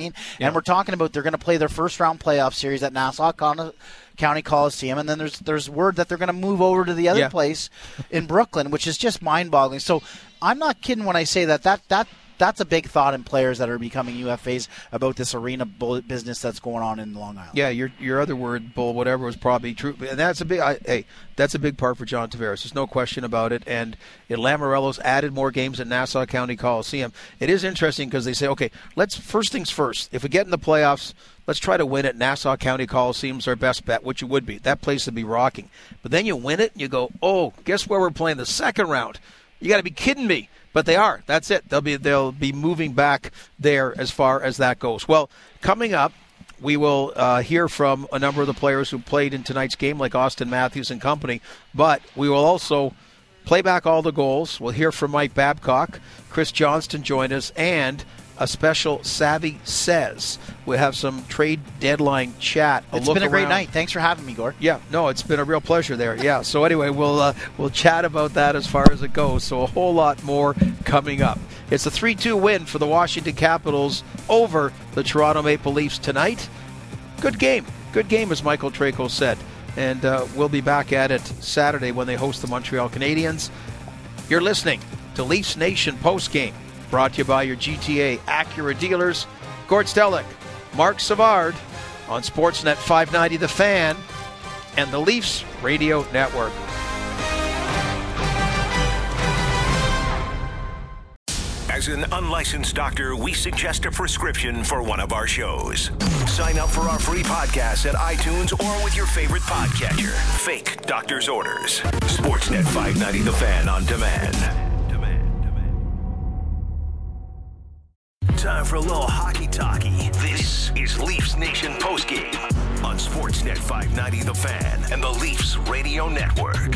mean? Yeah. And we're talking about they're going to play their first-round playoff series at Nassau County Coliseum, and then there's word that they're going to move over to the other place in Brooklyn, which is just mind-boggling. So I'm not kidding when I say that's a big thought in players that are becoming UFAs about this arena business that's going on in Long Island. Yeah, your other word, bull, whatever, was probably true, and that's a big part for John Tavares. There's no question about it. And Lamoriello's added more games at Nassau County Coliseum. It is interesting because they say, okay, let's first things first. If we get in the playoffs, let's try to win at Nassau County Coliseum's our best bet, which it would be. That place would be rocking. But then you win it, and you go, oh, guess where we're playing the second round? You got to be kidding me. But they are. That's it. They'll be moving back there as far as that goes. Well, coming up, we will hear from a number of the players who played in tonight's game, like Austin Matthews and company. But we will also play back all the goals. We'll hear from Mike Babcock. Chris Johnston joined us, and a special Savvy Says. We'll have some trade deadline chat. It's been a great night. Thanks for having me, Gord. Yeah, no, it's been a real pleasure there. Yeah, so anyway, we'll chat about that as far as it goes. So a whole lot more coming up. It's a 3-2 win for the Washington Capitals over the Toronto Maple Leafs tonight. Good game, as Michael Traco said. And we'll be back at it Saturday when they host the Montreal Canadiens. You're listening to Leafs Nation postgame. Brought to you by your GTA Acura dealers, Gord Stellick, Mark Savard on Sportsnet 590 The Fan and the Leafs Radio Network. As an unlicensed doctor, we suggest a prescription for one of our shows. Sign up for our free podcast at iTunes or with your favorite podcatcher. Fake doctor's orders. Sportsnet 590 The Fan on demand. Time for a little hockey-talky. This is Leafs Nation postgame on Sportsnet 590 The Fan and the Leafs Radio Network.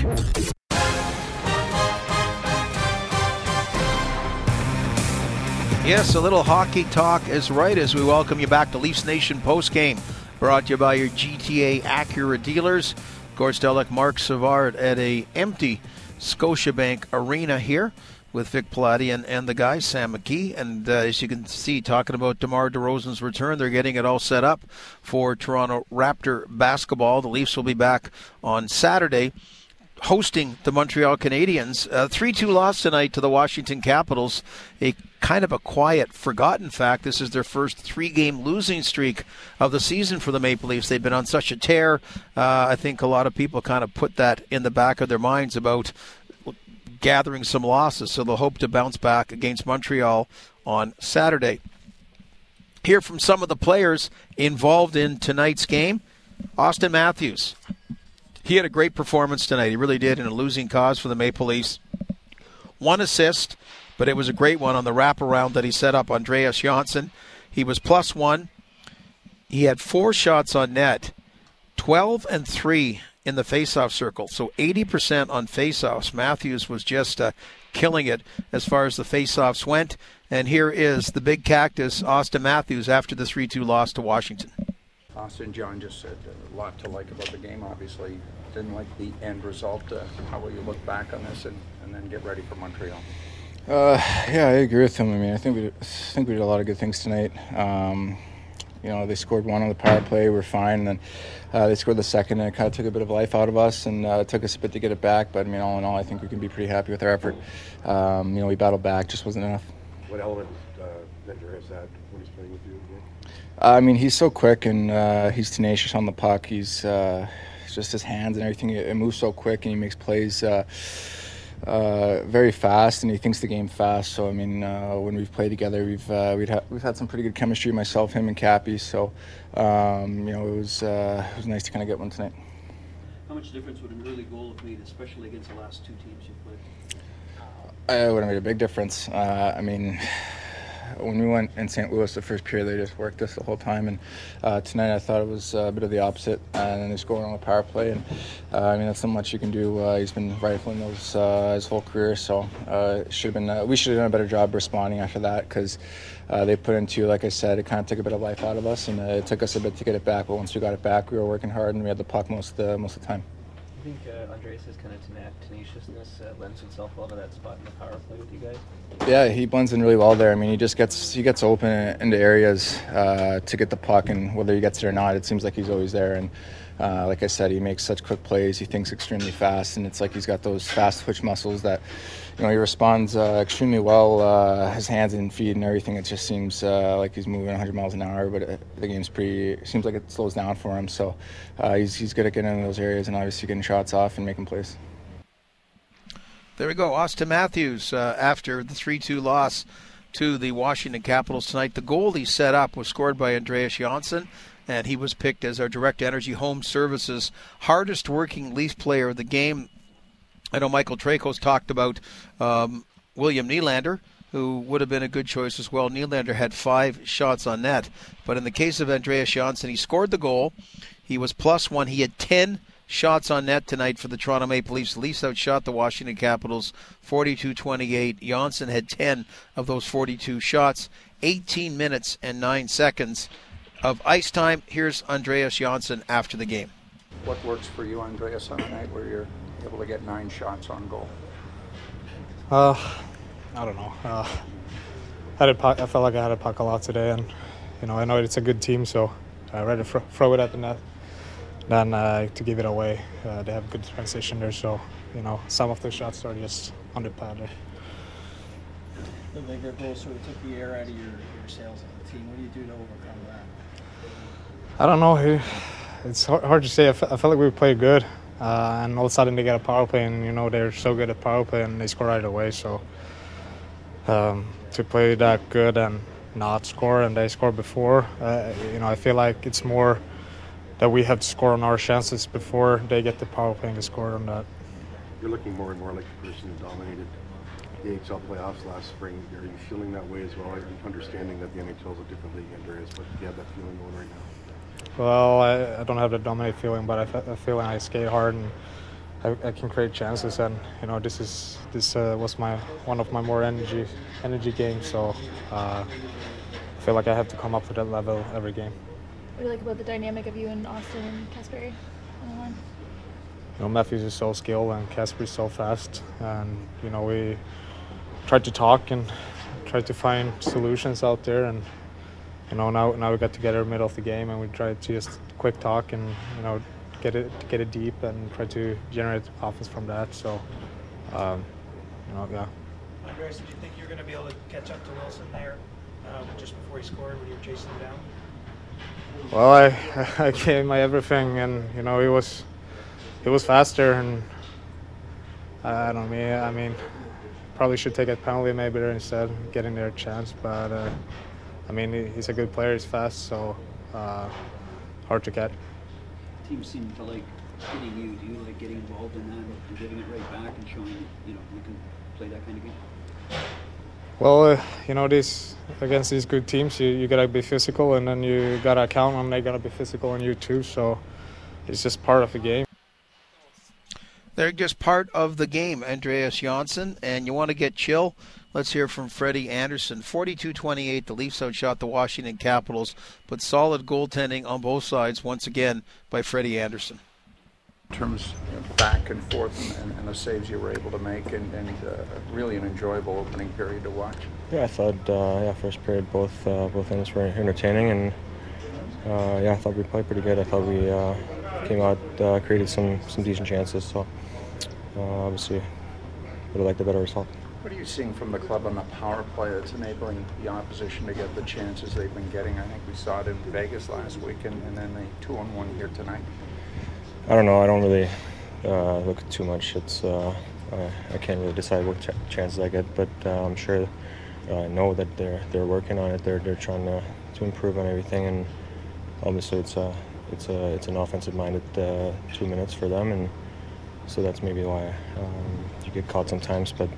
Yes, a little hockey talk is right as we welcome you back to Leafs Nation postgame. Brought to you by your GTA Acura dealers. Gord Stellick, Mark Savard at a empty Scotiabank Arena here with Vic Palatti and the guys, Sam McKee. And as you can see, talking about DeMar DeRozan's return, they're getting it all set up for Toronto Raptor basketball. The Leafs will be back on Saturday hosting the Montreal Canadiens. 3-2 loss tonight to the Washington Capitals. A kind of a quiet, forgotten fact. This is their first 3-game losing streak of the season for the Maple Leafs. They've been on such a tear. I think a lot of people kind of put that in the back of their minds about gathering some losses, so they'll hope to bounce back against Montreal on Saturday. Hear from some of the players involved in tonight's game. Austin Matthews. He had a great performance tonight. He really did in a losing cause for the Maple Leafs. 1 assist, but it was a great one on the wraparound that he set up Andreas Johnsson. He was +1. He had 4 shots on net, 12 and 3 in the faceoff circle, so 80% on faceoffs. Matthews was just killing it as far as the faceoffs went. And here is the big cactus, Austin Matthews, after the 3-2 loss to Washington. Austin, John just said a lot to like about the game. Obviously, didn't like the end result. How will you look back on this and then get ready for Montreal? Yeah, I agree with him. I mean, I think we did a lot of good things tonight. They scored 1 on the power play. We're fine. And then they scored the second, and it kind of took a bit of life out of us, and it took us a bit to get it back. But, I mean, all in all, I think we can be pretty happy with our effort. We battled back, just wasn't enough. What element Vendor has that when he's playing with you again? He's so quick, and he's tenacious on the puck. He's just his hands and everything. It moves so quick, and he makes plays very fast, and he thinks the game fast. So I mean, when we've played together, we've had some pretty good chemistry. Myself, him, and Cappy. So it was nice to kind of get one tonight. How much difference would an early goal have made, especially against the last 2 teams you played? It would have made a big difference. When we went in St. Louis the first period, they just worked us the whole time, and tonight I thought it was a bit of the opposite, and then they scored on the power play, and that's not much you can do. He's been rifling those his whole career, so we should have done a better job responding after that, because they put into, like I said, it kind of took a bit of life out of us, and it took us a bit to get it back, but once we got it back, we were working hard, and we had the puck most of the time. You think Andreas' kind of tenaciousness lends itself well to that spot in the power play with you guys? Yeah, he blends in really well there. I mean, he gets open into areas to get the puck, and whether he gets it or not, it seems like he's always there. And like I said, he makes such quick plays. He thinks extremely fast, and it's like he's got those fast twitch muscles that, he responds extremely well. His hands and feet and everything, it just seems like he's moving 100 miles an hour, but the game's seems like it slows down for him. So he's good at getting into those areas and obviously getting shots off and making plays. There we go. Auston Matthews, after the 3-2 loss to the Washington Capitals tonight. The goal he set up was scored by Andreas Johnsson, and he was picked as our Direct Energy Home Services hardest working Leafs player of the game. I know Michael Tracos talked about William Nylander, who would have been a good choice as well. Nylander had 5 shots on net. But in the case of Andreas Johnsson, he scored the goal. He was +1. He had 10 shots on net tonight for the Toronto Maple Leafs. The Leafs outshot the Washington Capitals 42-28. Johnsson had 10 of those 42 shots. 18 minutes and 9 seconds of ice time. Here's Andreas Johnsson after the game. What works for you, Andreas, on a night where you're able to get 9 shots on goal? I don't know. I felt like I had a puck a lot today, and I know it's a good team, so I rather throw it at the net than to give it away. They have good transition there, so some of the shots are just on the pad there. The bigger goal sort of took the air out of your sails as a team. What do you do to overcome that? I don't know. It's hard to say. I felt like we played good. And all of a sudden they get a power play, and they're so good at power play, and they score right away. So to play that good and not score, and they score before, I feel like it's more that we have to score on our chances before they get the power play and get scored on that. You're looking more and more like the person who dominated the NHL playoffs last spring. Are you feeling that way as well? I'm understanding that the NHL is a different league, Andreas, but do you have that feeling going right now? Well, I don't have the dominant feeling, but I feel like I skate hard and I can create chances. And this was one of my more energy games. So I feel like I have to come up to that level every game. What do you like about the dynamic of you and Auston and Kasperi on the line? Matthews is so skilled and Kasperi is so fast, and we tried to talk and tried to find solutions out there, and. Now we got together in the middle of the game, and we tried to just quick talk and get it deep and try to generate offense from that. So, yeah. Andreas, did you think you were going to be able to catch up to Wilson there just before he scored when you were chasing him down? Well, I gave my everything, and he was faster, and I don't know. I mean, probably should take a penalty maybe there instead, getting their chance, but. He's a good player. He's fast, so hard to catch. Teams seem to like hitting you. Do you like getting involved in that and giving it right back and showing you can play that kind of game? Well, against these good teams, you gotta be physical, and then you gotta count on they gotta be physical on you too. So it's just part of the game. They're just part of the game, Andreas Johnsson, and you want to get chill. Let's hear from Freddie Anderson. 42-28, the Leafs outshot the Washington Capitals, but solid goaltending on both sides once again by Freddie Anderson. In terms of back and forth and the saves you were able to make, and really an enjoyable opening period to watch. Yeah, I thought first period both ends were entertaining, and I thought we played pretty good. I thought we came out, created some decent chances, so obviously would have liked a better result. What are you seeing from the club on the power play that's enabling the opposition to get the chances they've been getting? I think we saw it in Vegas last week, and then the 2-on-1 here tonight. I don't know. I don't really look too much. It's I can't really decide what chances I get, but I'm sure I know that they're working on it. They're trying to improve on everything, and obviously it's an offensive-minded 2 minutes for them, and so that's maybe why you get caught sometimes. But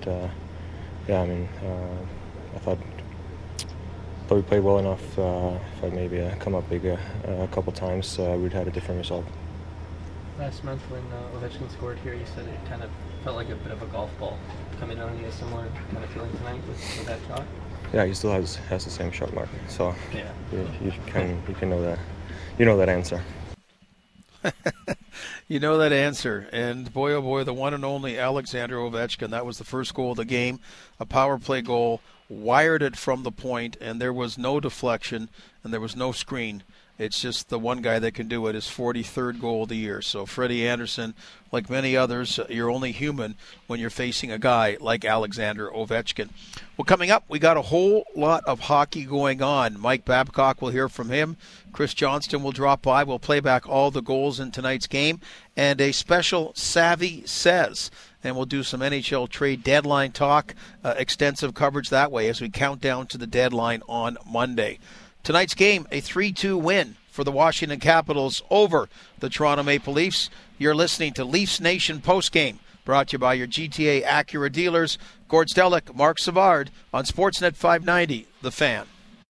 I thought we played well enough. If I maybe come up big a couple times, we'd had a different result. Last month when Ovechkin scored here, you said it kind of felt like a bit of a golf ball. Coming on, you a similar kind of feeling tonight with that shot? Yeah, he still has the same shot mark, so yeah. you can know that. You know that answer. You know that answer. And boy, oh boy, the one and only Alexander Ovechkin. That was the first goal of the game, a power play goal, wired it from the point, and there was no deflection and there was no screen. It's just the one guy that can do it. His 43rd goal of the year. So Freddie Anderson, like many others, you're only human when you're facing a guy like Alexander Ovechkin. Well, coming up, we got a whole lot of hockey going on. Mike Babcock, will hear from him. Chris Johnston will drop by. We'll play back all the goals in tonight's game. And a special Savvy Says. And we'll do some NHL trade deadline talk, extensive coverage that way as we count down to the deadline on Monday. Tonight's game, a 3-2 win for the Washington Capitals over the Toronto Maple Leafs. You're listening to Leafs Nation Postgame, brought to you by your GTA Acura dealers. Gord Stellick, Mark Savard on Sportsnet 590, The Fan.